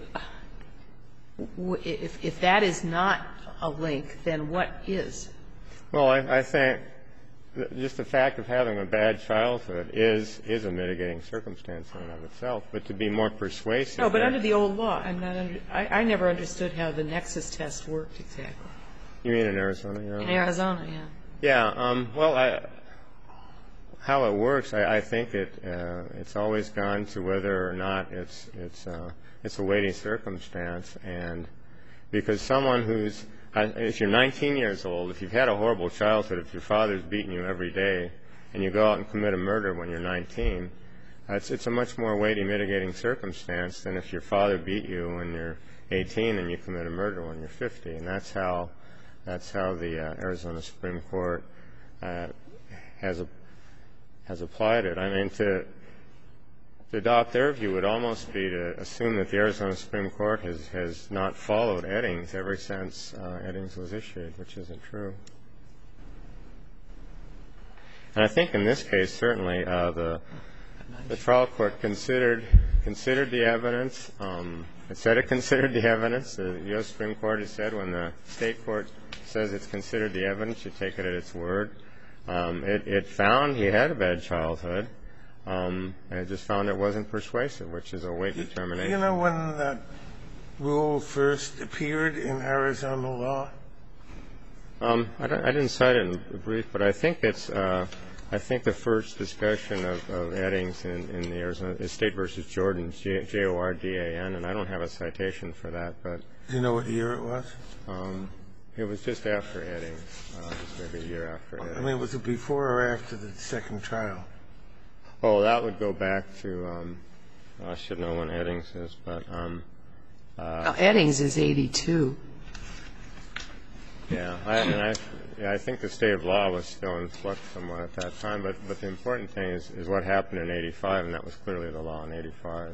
if if that is not a link, then what is? Well, I, I think just the fact of having a bad childhood is is a mitigating circumstance in and of itself. But to be more persuasive. No, but under the old law, I'm not under. I, I never understood how the nexus test worked exactly. You mean in Arizona? Your Honor? In Arizona, yeah. Yeah. Um, well, I, how it works, I, I think it uh, it's always gone to whether or not it's it's uh, it's a weighty circumstance, and because someone who's if you're nineteen years old, if you've had a horrible childhood, if your father's beating you every day, and you go out and commit a murder when you're nineteen, uh, it's, it's a much more weighty mitigating circumstance than if your father beat you when you're eighteen and you commit a murder when you're fifty. And that's how that's how the uh, Arizona Supreme Court uh, has a, has applied it. I mean, to to adopt their view would almost be to assume that the Arizona Supreme Court has, has not followed Eddings ever since uh, Eddings was issued, which isn't true. And I think in this case, certainly, uh, the the trial court considered considered the evidence. Um, it said it considered the evidence. The U S Supreme Court has said when the state court says it's considered the evidence, you take it at its word. Um, it, it found he had a bad childhood. Um, and it just found it wasn't persuasive, which is a weight determination. You know when that rule first appeared in Arizona law? Um, I, don't, I didn't cite it in the brief, but I think it's uh, I think the first discussion of, of Eddings in, in the Arizona is State versus Jordan, J O R D A N, and I don't have a citation for that, but do you know what year it was? Um, it was just after Eddings, uh, just maybe a year after Eddings. I mean, was it before or after the second trial? Oh, that would go back to, um, I should know when Eddings is, but, um, uh, Well, Eddings is eighty-two. yeah, I, and I, yeah, I think the state of law was still in flux somewhat at that time, but, but the important thing is, is what happened in eighty-five, and that was clearly the law in eighty-five.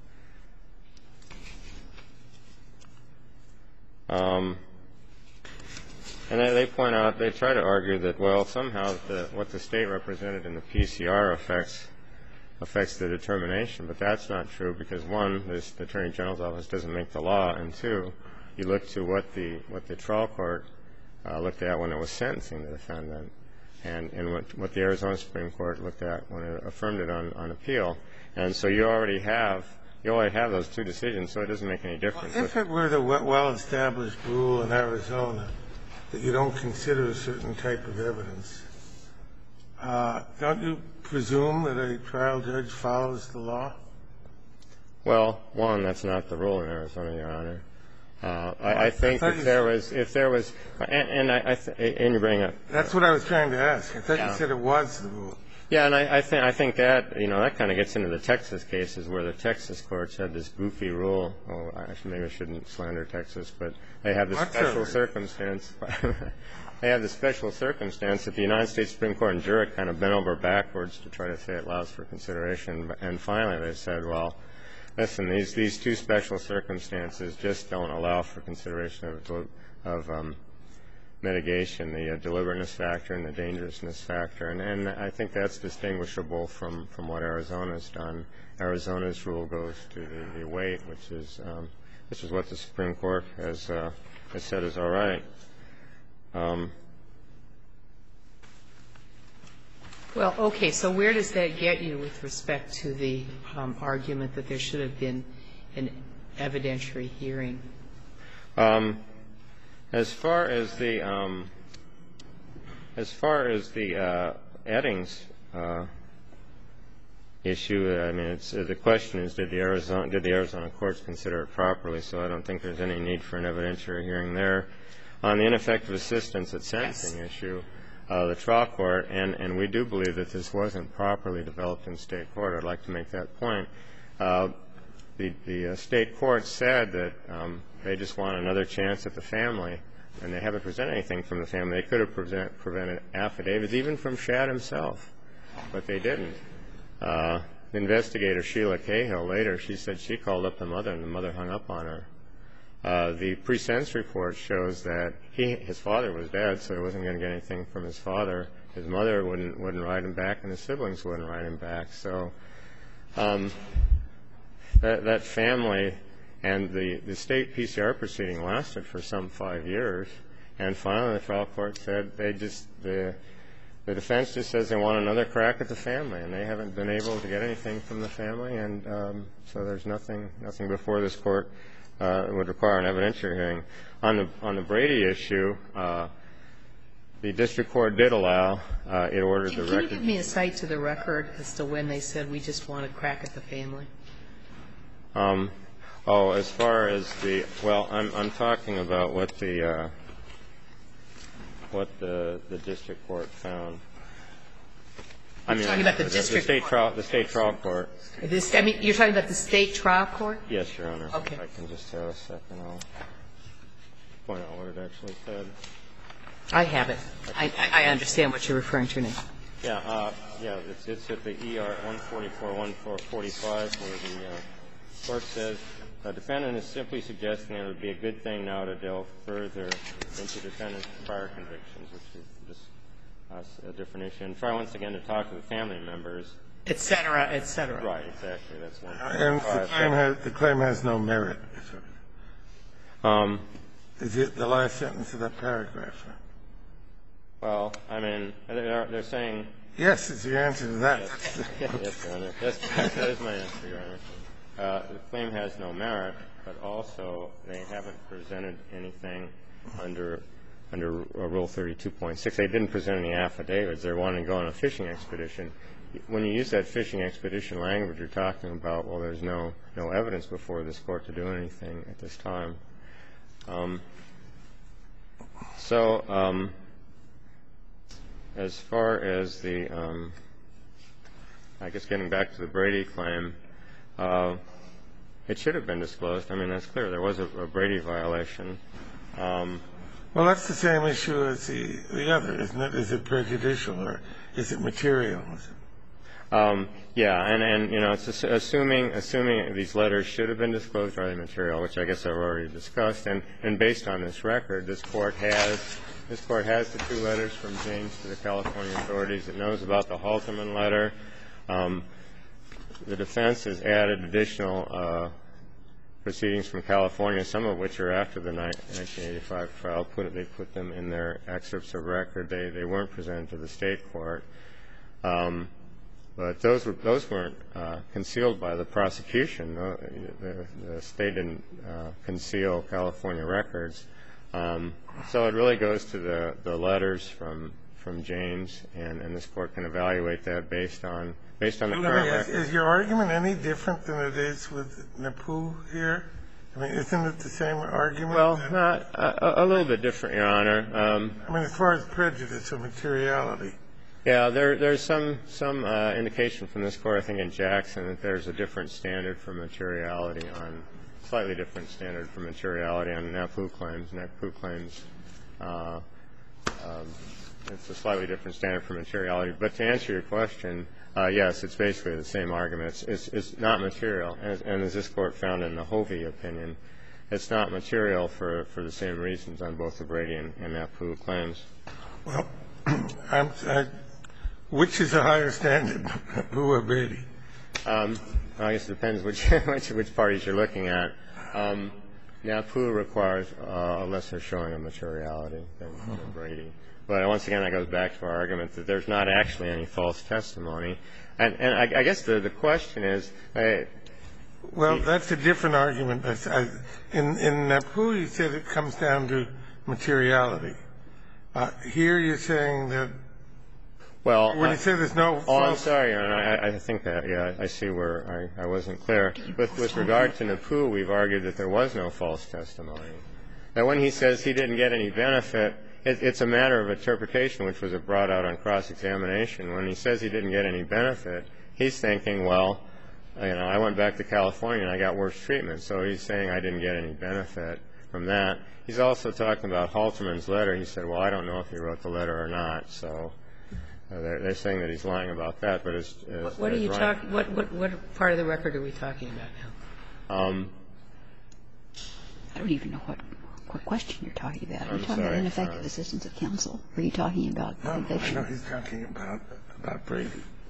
Um, and they, they point out, they try to argue that, well, somehow the, what the state represented in the P C R affects affects the determination, but that's not true because, one, this, the Attorney General's office doesn't make the law, and two, you look to what the what the trial court uh, looked at when it was sentencing the defendant, and, and what, what the Arizona Supreme Court looked at when it affirmed it on, on appeal. And so you already have you already have those two decisions, so it doesn't make any difference. If it were the well-established rule in Arizona that you don't consider a certain type of evidence, uh, don't you presume that a trial judge follows the law? Well, one, that's not the rule in Arizona, Your Honor. Uh, I, I think if there was, if there was, and, and I, I th- and you bring up. That's what I was trying to ask. I thought Yeah. you said it was the rule. Yeah, and I, I think I think that you know that kind of gets into the Texas cases where the Texas courts had this goofy rule. Oh, actually, maybe I shouldn't slander Texas, but they have this What's special that? circumstance. They have this special circumstance that the United States Supreme Court in Zurich kind of bent over backwards to try to say it allows for consideration, and finally they said, well, listen, these these two special circumstances just don't allow for consideration of of um, mitigation, the uh, deliberateness factor and the dangerousness factor, and, and I think that's distinguishable from, from what Arizona's done. Arizona's rule goes to the, the weight, which is um, which is what the Supreme Court has uh, has said is all right. Um, Well, okay, so where does that get you with respect to the um, argument that there should have been an evidentiary hearing? Um, as far as the um, as far as the uh, Eddings uh, issue, I mean, it's, uh, the question is, did the Arizona did the Arizona courts consider it properly? So I don't think there's any need for an evidentiary hearing there. On the ineffective assistance at sentencing yes. issue. Uh, the trial court, and, and we do believe that this wasn't properly developed in state court. I'd like to make that point. Uh, the the uh, state court said that um, they just want another chance at the family, and they haven't presented anything from the family. They could have present, prevented affidavits, even from Shad himself, but they didn't. Uh, the investigator, Sheila Cahill, later, she said she called up the mother, and the mother hung up on her. Uh, the pre-sentence report shows that he, his father was dead, so he wasn't going to get anything from his father. His mother wouldn't wouldn't write him back, and his siblings wouldn't write him back. So um, that that family and the the state P C R proceeding lasted for some five years, and finally the trial court said they just the the defense just says they want another crack at the family, and they haven't been able to get anything from the family, and um, so there's nothing nothing before this court. Uh, it would require an evidentiary hearing. On the on the Brady issue, uh, the district court did allow. Uh, it ordered Can, the can record. you give me a cite to the record as to when they said we just want to crack at the family? Um, oh, as far as the well, I'm I'm talking about what the uh, what the the district court found. I mean, talking about the the, district the state court. trial, the state trial court. This, I mean, you're talking about the state trial court? Yes, Your Honor. Okay. If I can just have a second, I'll point out what it actually said. I have it. I, I understand what you're referring to now. Yeah, uh, yeah, it's it's at the E R one forty-four, one forty-five, where the uh, court says the defendant is simply suggesting it would be a good thing now to delve further into defendant's prior convictions, which is just uh, a different issue, and try once again to talk to the family members, et cetera, et cetera. Right, exactly. That's one. And the claim has, the claim has no merit. Um, Is it the last sentence of that paragraph? well, I mean, they're, they're saying. Yes, it's the answer to that. Yes, yes, Your Honor. That's, that is my answer, Your Honor. Uh, the claim has no merit, but also they haven't presented anything under under Rule thirty-two point six. They didn't present any affidavits. They're wanting to go on a fishing expedition. When you use that fishing expedition language, you're talking about, well, there's no no evidence before this court to do anything at this time. Um, so um, as far as the, um, I guess getting back to the Brady claim, uh, it should have been disclosed. I mean, that's clear. There was a, a Brady violation. Um, Well, that's the same issue as the, the other, isn't it? Is it prejudicial or is it material? Um, yeah, and, and you know, it's assuming assuming these letters should have been disclosed, are they material, which I guess I've already discussed, and, and based on this record, this court has this court has the two letters from James to the California authorities. It knows about the Halterman letter. Um, the defense has added additional uh, proceedings from California, some of which are after the nineteen eighty-five trial. Put it, they put them in their excerpts of record. They they weren't presented to the state court. Um, But those were those weren't uh, concealed by the prosecution. No, the, the state didn't uh, conceal California records. Um, so it really goes to the, the letters from from James, and, and this court can evaluate that based on based on the current Is, record. is your argument any different than it is with Napoo here? I mean, isn't it the same argument? Well, that, not a, a little bit different, Your Honor. Um, I mean, as far as prejudice or materiality. Yeah, there, there's some some uh, indication from this court, I think, in Jackson, that there's a different standard for materiality on slightly different standard for materiality on Napoo claims. Napoo claims, uh, um, it's a slightly different standard for materiality. But to answer your question, uh, yes, it's basically the same argument. It's it's, it's not material, and, and as this court found in the Hovey opinion, it's not material for for the same reasons on both the Brady and, and Napoo claims. Well, I'm, I, which is a higher standard, Napoo or Brady? Um, I guess it depends which which, which parties you're looking at. Um, Napoo requires uh, a lesser showing of materiality than, than Brady. But once again, that goes back to our argument that there's not actually any false testimony. And, and I, I guess the, the question is, uh, well, that's a different argument. I, I, in in Napoo, you said it comes down to materiality. Uh, here, you're saying that well, when I, you say there's no false. Oh, I'm sorry, Your Honor. I, I think that, yeah, I see where I, I wasn't clear. With, with regard to Napoo, we've argued that there was no false testimony. Now, when he says he didn't get any benefit, it, it's a matter of interpretation, which was brought out on cross-examination. When he says he didn't get any benefit, he's thinking, well, you know, I went back to California and I got worse treatment. So he's saying I didn't get any benefit from that. He's also talking about Halterman's letter. He said, well, I don't know if he wrote the letter or not. So uh, they're, they're saying that he's lying about that. But as, as What, what are as you Ryan, talking? What, what what part of the record are we talking about now? Um, I don't even know what, what question you're talking about. Are I'm you talking about sorry, ineffective uh, assistance of counsel? Or are you talking about No, I conviction? know he's talking about about Brady.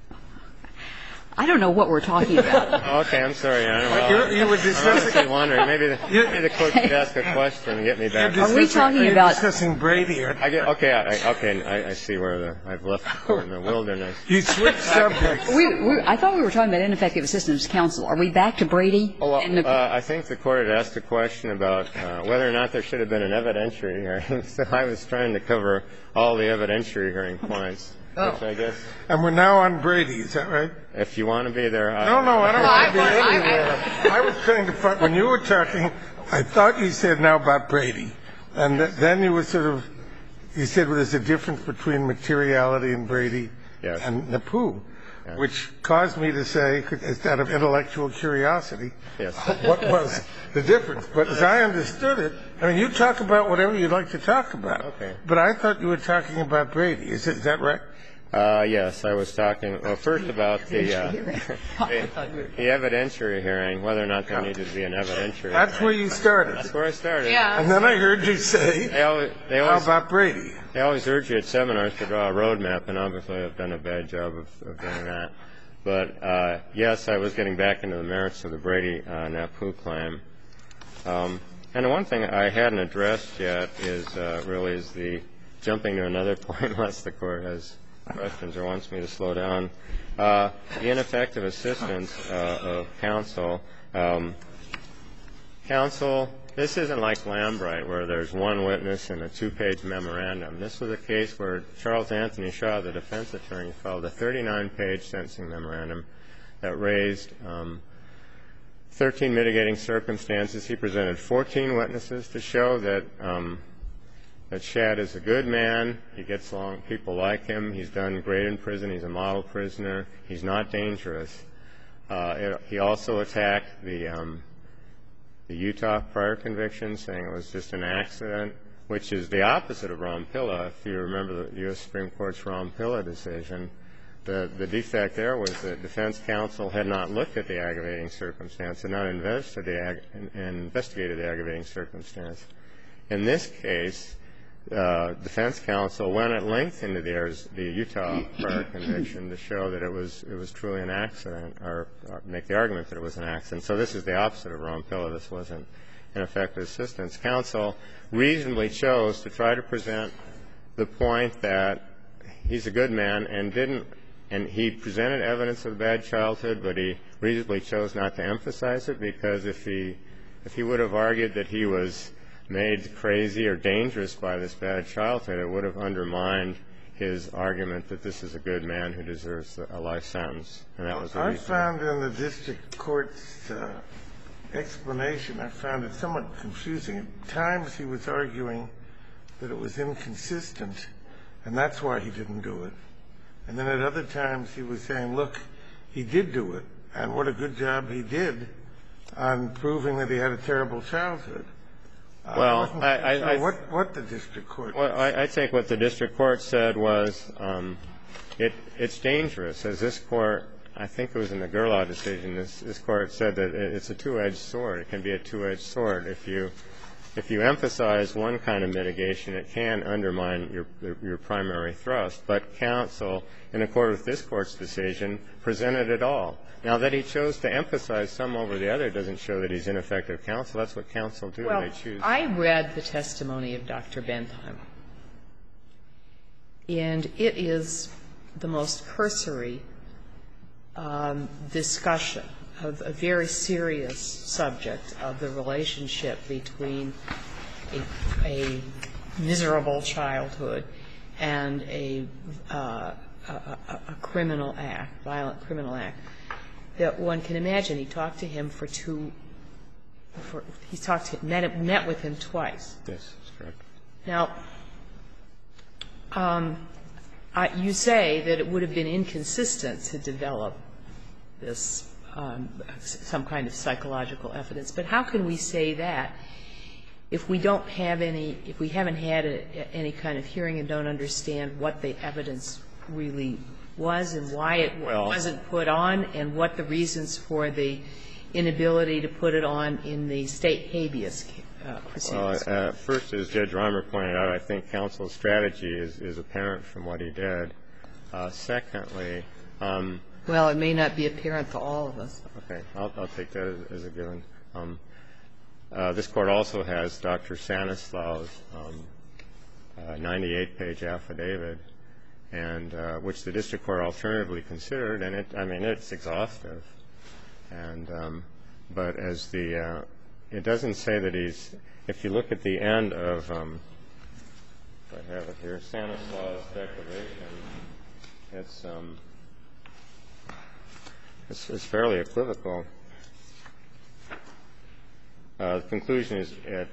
I don't know what we're talking about. okay, I'm sorry, Your Honor. Well, You- you were I'm discussing- honestly wondering. Maybe the, maybe the court could ask a question and get me back. You're Are we discussing- talking are you about- discussing Brady? Or, I get, okay, I, okay, I, I see where the, I've left the court in the wilderness. you switched subjects. we, we, I thought we were talking about ineffective assistance of counsel. Are we back to Brady? Oh, well, And the- uh, I think the court had asked a question about uh, whether or not there should have been an evidentiary hearing. So I was trying to cover all the evidentiary hearing points, Oh. which I guess And we're now on Brady. Is that right? if you want to be there. I, No, no, I don't Well, want to be I- I- anywhere. I was trying to find, when you were talking, I thought you said now about Brady. And th- then you were sort of, you said well, there's a difference between materiality and Brady Yes. and Napoo, Yes. which caused me to say, out of intellectual curiosity, Yes. what was the difference. But as I understood it, I mean, you talk about whatever you'd like to talk about. Okay. But I thought you were talking about Brady. Is, it, is that right? Uh, yes, I was talking, well, first about the, uh, the, the evidentiary hearing, whether or not there needed to be an evidentiary That's hearing. where you started. That's where I started. And then I heard you say, They always, they how always, about Brady? they always urge you at seminars to draw a roadmap, and obviously I've done a bad job of, of doing that. But, uh, yes, I was getting back into the merits of the Brady uh, Napoo claim. Um, and the one thing I hadn't addressed yet is uh, really is the jumping to another point, unless the court has questions or wants me to slow down. Uh, the ineffective assistance uh, of counsel. Um, counsel, this isn't like Lambright where there's one witness and a two-page memorandum. This was a case where Charles Anthony Shaw, the defense attorney, filed a thirty-nine page sentencing memorandum that raised um, thirteen mitigating circumstances. He presented fourteen witnesses to show that um, that Shad is a good man. He gets along. People like him. He's done great in prison. He's a model prisoner. He's not dangerous. Uh, it, he also attacked the um, the Utah prior conviction, saying it was just an accident, which is the opposite of Rompilla. If you remember the U S Supreme Court's Rompilla decision, the the defect there was that defense counsel had not looked at the aggravating circumstance, had not investigated the, investigated the aggravating circumstance. In this case, Uh, defense counsel went at length into the, the Utah prior conviction to show that it was it was truly an accident, or, or make the argument that it was an accident. So this is the opposite of Rompilla. This wasn't ineffective assistance. Counsel reasonably chose to try to present the point that he's a good man and didn't and he presented evidence of bad childhood, but he reasonably chose not to emphasize it, because if he if he would have argued that he was made crazy or dangerous by this bad childhood, it would have undermined his argument that this is a good man who deserves a life sentence. And that was the reason. I found in the district court's uh, explanation, I found it somewhat confusing. At times he was arguing that it was inconsistent, and that's why he didn't do it. And then at other times he was saying, look, he did do it, and what a good job he did on proving that he had a terrible childhood. Uh, well, I, I, sure I what, what the district court well, I, I think what the district court said was um, it, it's dangerous. As this court, I think it was in the Gerlaw decision, this, this court said that it's a two-edged sword. It can be a two-edged sword. If you If you emphasize one kind of mitigation, it can undermine your your primary thrust. But counsel, in accord with this Court's decision, presented it all. Now, that he chose to emphasize some over the other doesn't show that he's ineffective counsel. That's what counsel do. Well, they choose. I read the testimony of Doctor Bentheim, and it is the most cursory um, discussion of a very serious subject of the relationship between a, a miserable childhood and a, uh, a, a, a criminal act, violent criminal act, that one can imagine. He talked to him for two, for, he talked to, met, met with him twice. Yes, that's correct. Now, um, I, you say that it would have been inconsistent to develop this Um, some kind of psychological evidence. But how can we say that if we don't have any, if we haven't had a, any kind of hearing and don't understand what the evidence really was and why it well, wasn't put on and what the reasons for the inability to put it on in the state habeas uh, proceedings? Well, uh, first, as Judge Reimer pointed out, I think counsel's strategy is, is apparent from what he did. Uh, secondly, um, well, it may not be apparent to all of us. Okay. I'll, I'll take that as, as a given. Um, uh, this Court also has Doctor Stanislaw's um, uh, ninety-eight page affidavit, and uh, which the district court alternatively considered, and it, I mean, it's exhaustive. And um, but as the, uh, it doesn't say that he's, if you look at the end of, um, if I have it here, Stanislaw's declaration, it's, um, It's, it's fairly equivocal. Uh, the conclusion is at,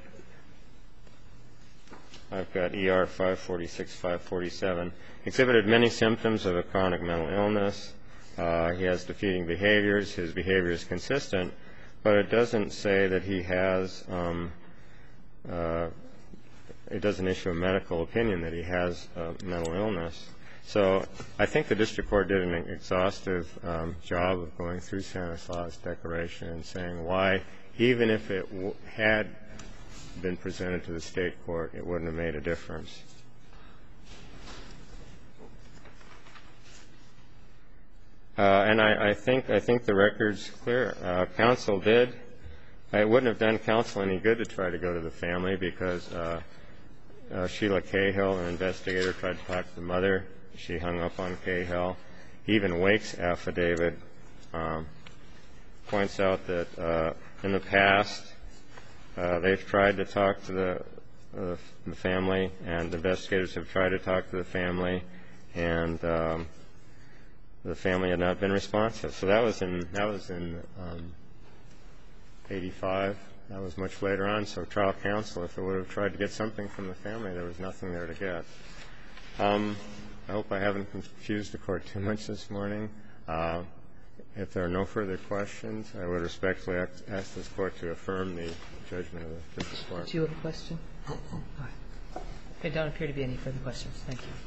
I've got E R five forty-six, five forty-seven, exhibited many symptoms of a chronic mental illness. Uh, he has defeating behaviors. His behavior is consistent, but it doesn't say that he has, um, uh, it doesn't issue a medical opinion that he has a mental illness. So I think the district court did an exhaustive um, job of going through Stanislaw's declaration and saying why, even if it w had been presented to the state court, it wouldn't have made a difference. Uh, and I, I think I think the record's clear. Uh, counsel did. It wouldn't have done counsel any good to try to go to the family because uh, uh, Sheila Cahill, an investigator, tried to talk to the mother. She hung up on Cahill. Even Wake's affidavit um, points out that uh, in the past uh, they've tried to talk to the, uh, the family, and the investigators have tried to talk to the family, and um, the family had not been responsive. So that was in that was in um, eighty-five. That was much later on. So trial counsel, if it would have tried to get something from the family, there was nothing there to get. Um, I hope I haven't confused the Court too much this morning. Uh, if there are no further questions, I would respectfully ask this Court to affirm the judgment of the district court. Do you have a question? There don't appear to be any further questions. Thank you.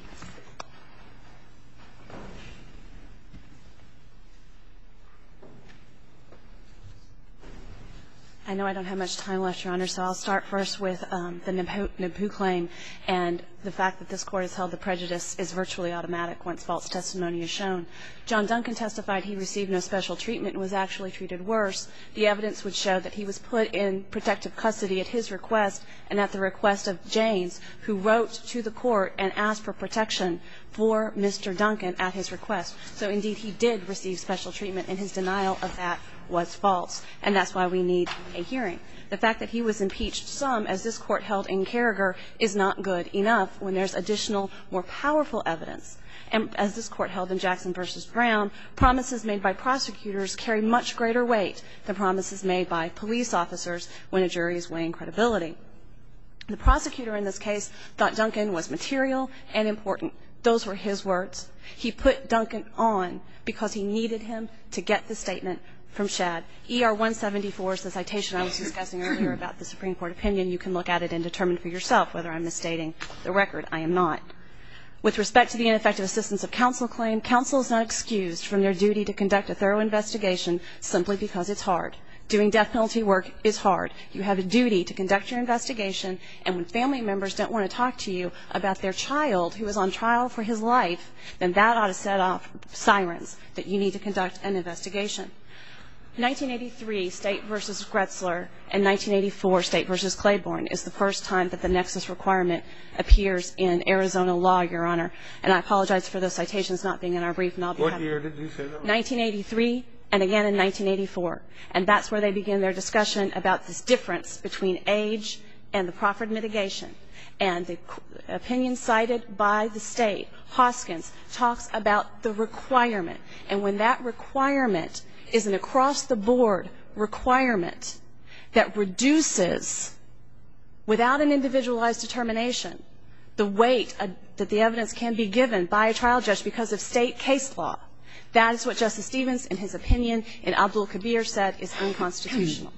I know I don't have much time left, Your Honor, so I'll start first with um, the Naboo claim and the fact that this Court has held the prejudice is virtually automatic once false testimony is shown. John Duncan testified he received no special treatment and was actually treated worse. The evidence would show that he was put in protective custody at his request and at the request of James, who wrote to the Court and asked for protection for Mister Duncan at his request. So, indeed, he did receive special treatment, and his denial of that was false, and that's why we need a hearing. The fact that he was impeached some, as this Court held in Carragher, is not good enough when there's additional, more powerful evidence. And as this Court held in Jackson v. Brown, promises made by prosecutors carry much greater weight than promises made by police officers when a jury is weighing credibility. The prosecutor in this case thought Duncan was material and important. Those were his words. He put Duncan on because he needed him to get the statement from Shad. E R one seventy-four is the citation I was discussing earlier about the Supreme Court opinion. You can look at it and determine for yourself whether I'm misstating the record. I am not. With respect to the ineffective assistance of counsel claim, counsel is not excused from their duty to conduct a thorough investigation simply because it's hard. Doing death penalty work is hard. You have a duty to conduct your investigation, and when family members don't want to talk to you about their child who is on trial for his life, then that ought to set off sirens that you need to conduct an investigation. nineteen eighty-three, State v. Gretzler, and nineteen eighty-four, State v. Claiborne, is the first time that the nexus requirement appears in Arizona law, Your Honor. And I apologize for those citations not being in our brief, and I'll be happy. What year did you say that was? nineteen eighty-three, and again in nineteen eighty-four. And that's where they begin their discussion about this difference between age and the proffered mitigation. And the opinion cited by the State, Hoskins, talks about the requirement. And when that requirement is an across-the-board requirement that reduces, without an individualized determination, the weight uh, that the evidence can be given by a trial judge because of State case law, that is what Justice Stevens, in his opinion, in Abdul Kabir said is unconstitutional.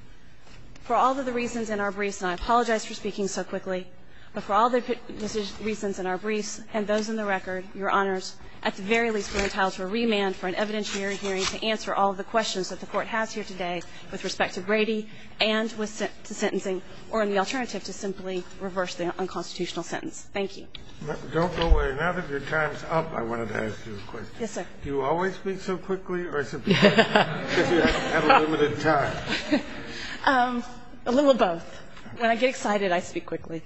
For all of the reasons in our briefs, and I apologize for speaking so quickly, but for all the reasons in our briefs and those in the record, Your Honors, at the very least we're entitled to a remand for an evidentiary hearing to answer all of the questions that the Court has here today with respect to Brady and with sen- to sentencing, or in the alternative to simply reverse the unconstitutional sentence. Thank you. Don't go away. Now that your time's up, I wanted to ask you a question. Yes, sir. Do you always speak so quickly, or is it because, because you have a limited time? Um, a little of both. When I get excited, I speak quickly.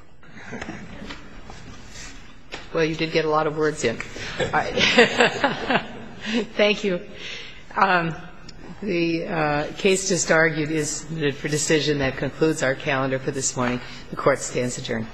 Well, you did get a lot of words in. All right. Thank you. Um, the uh, case just argued is submitted for decision. That concludes our calendar for this morning. The Court stands adjourned.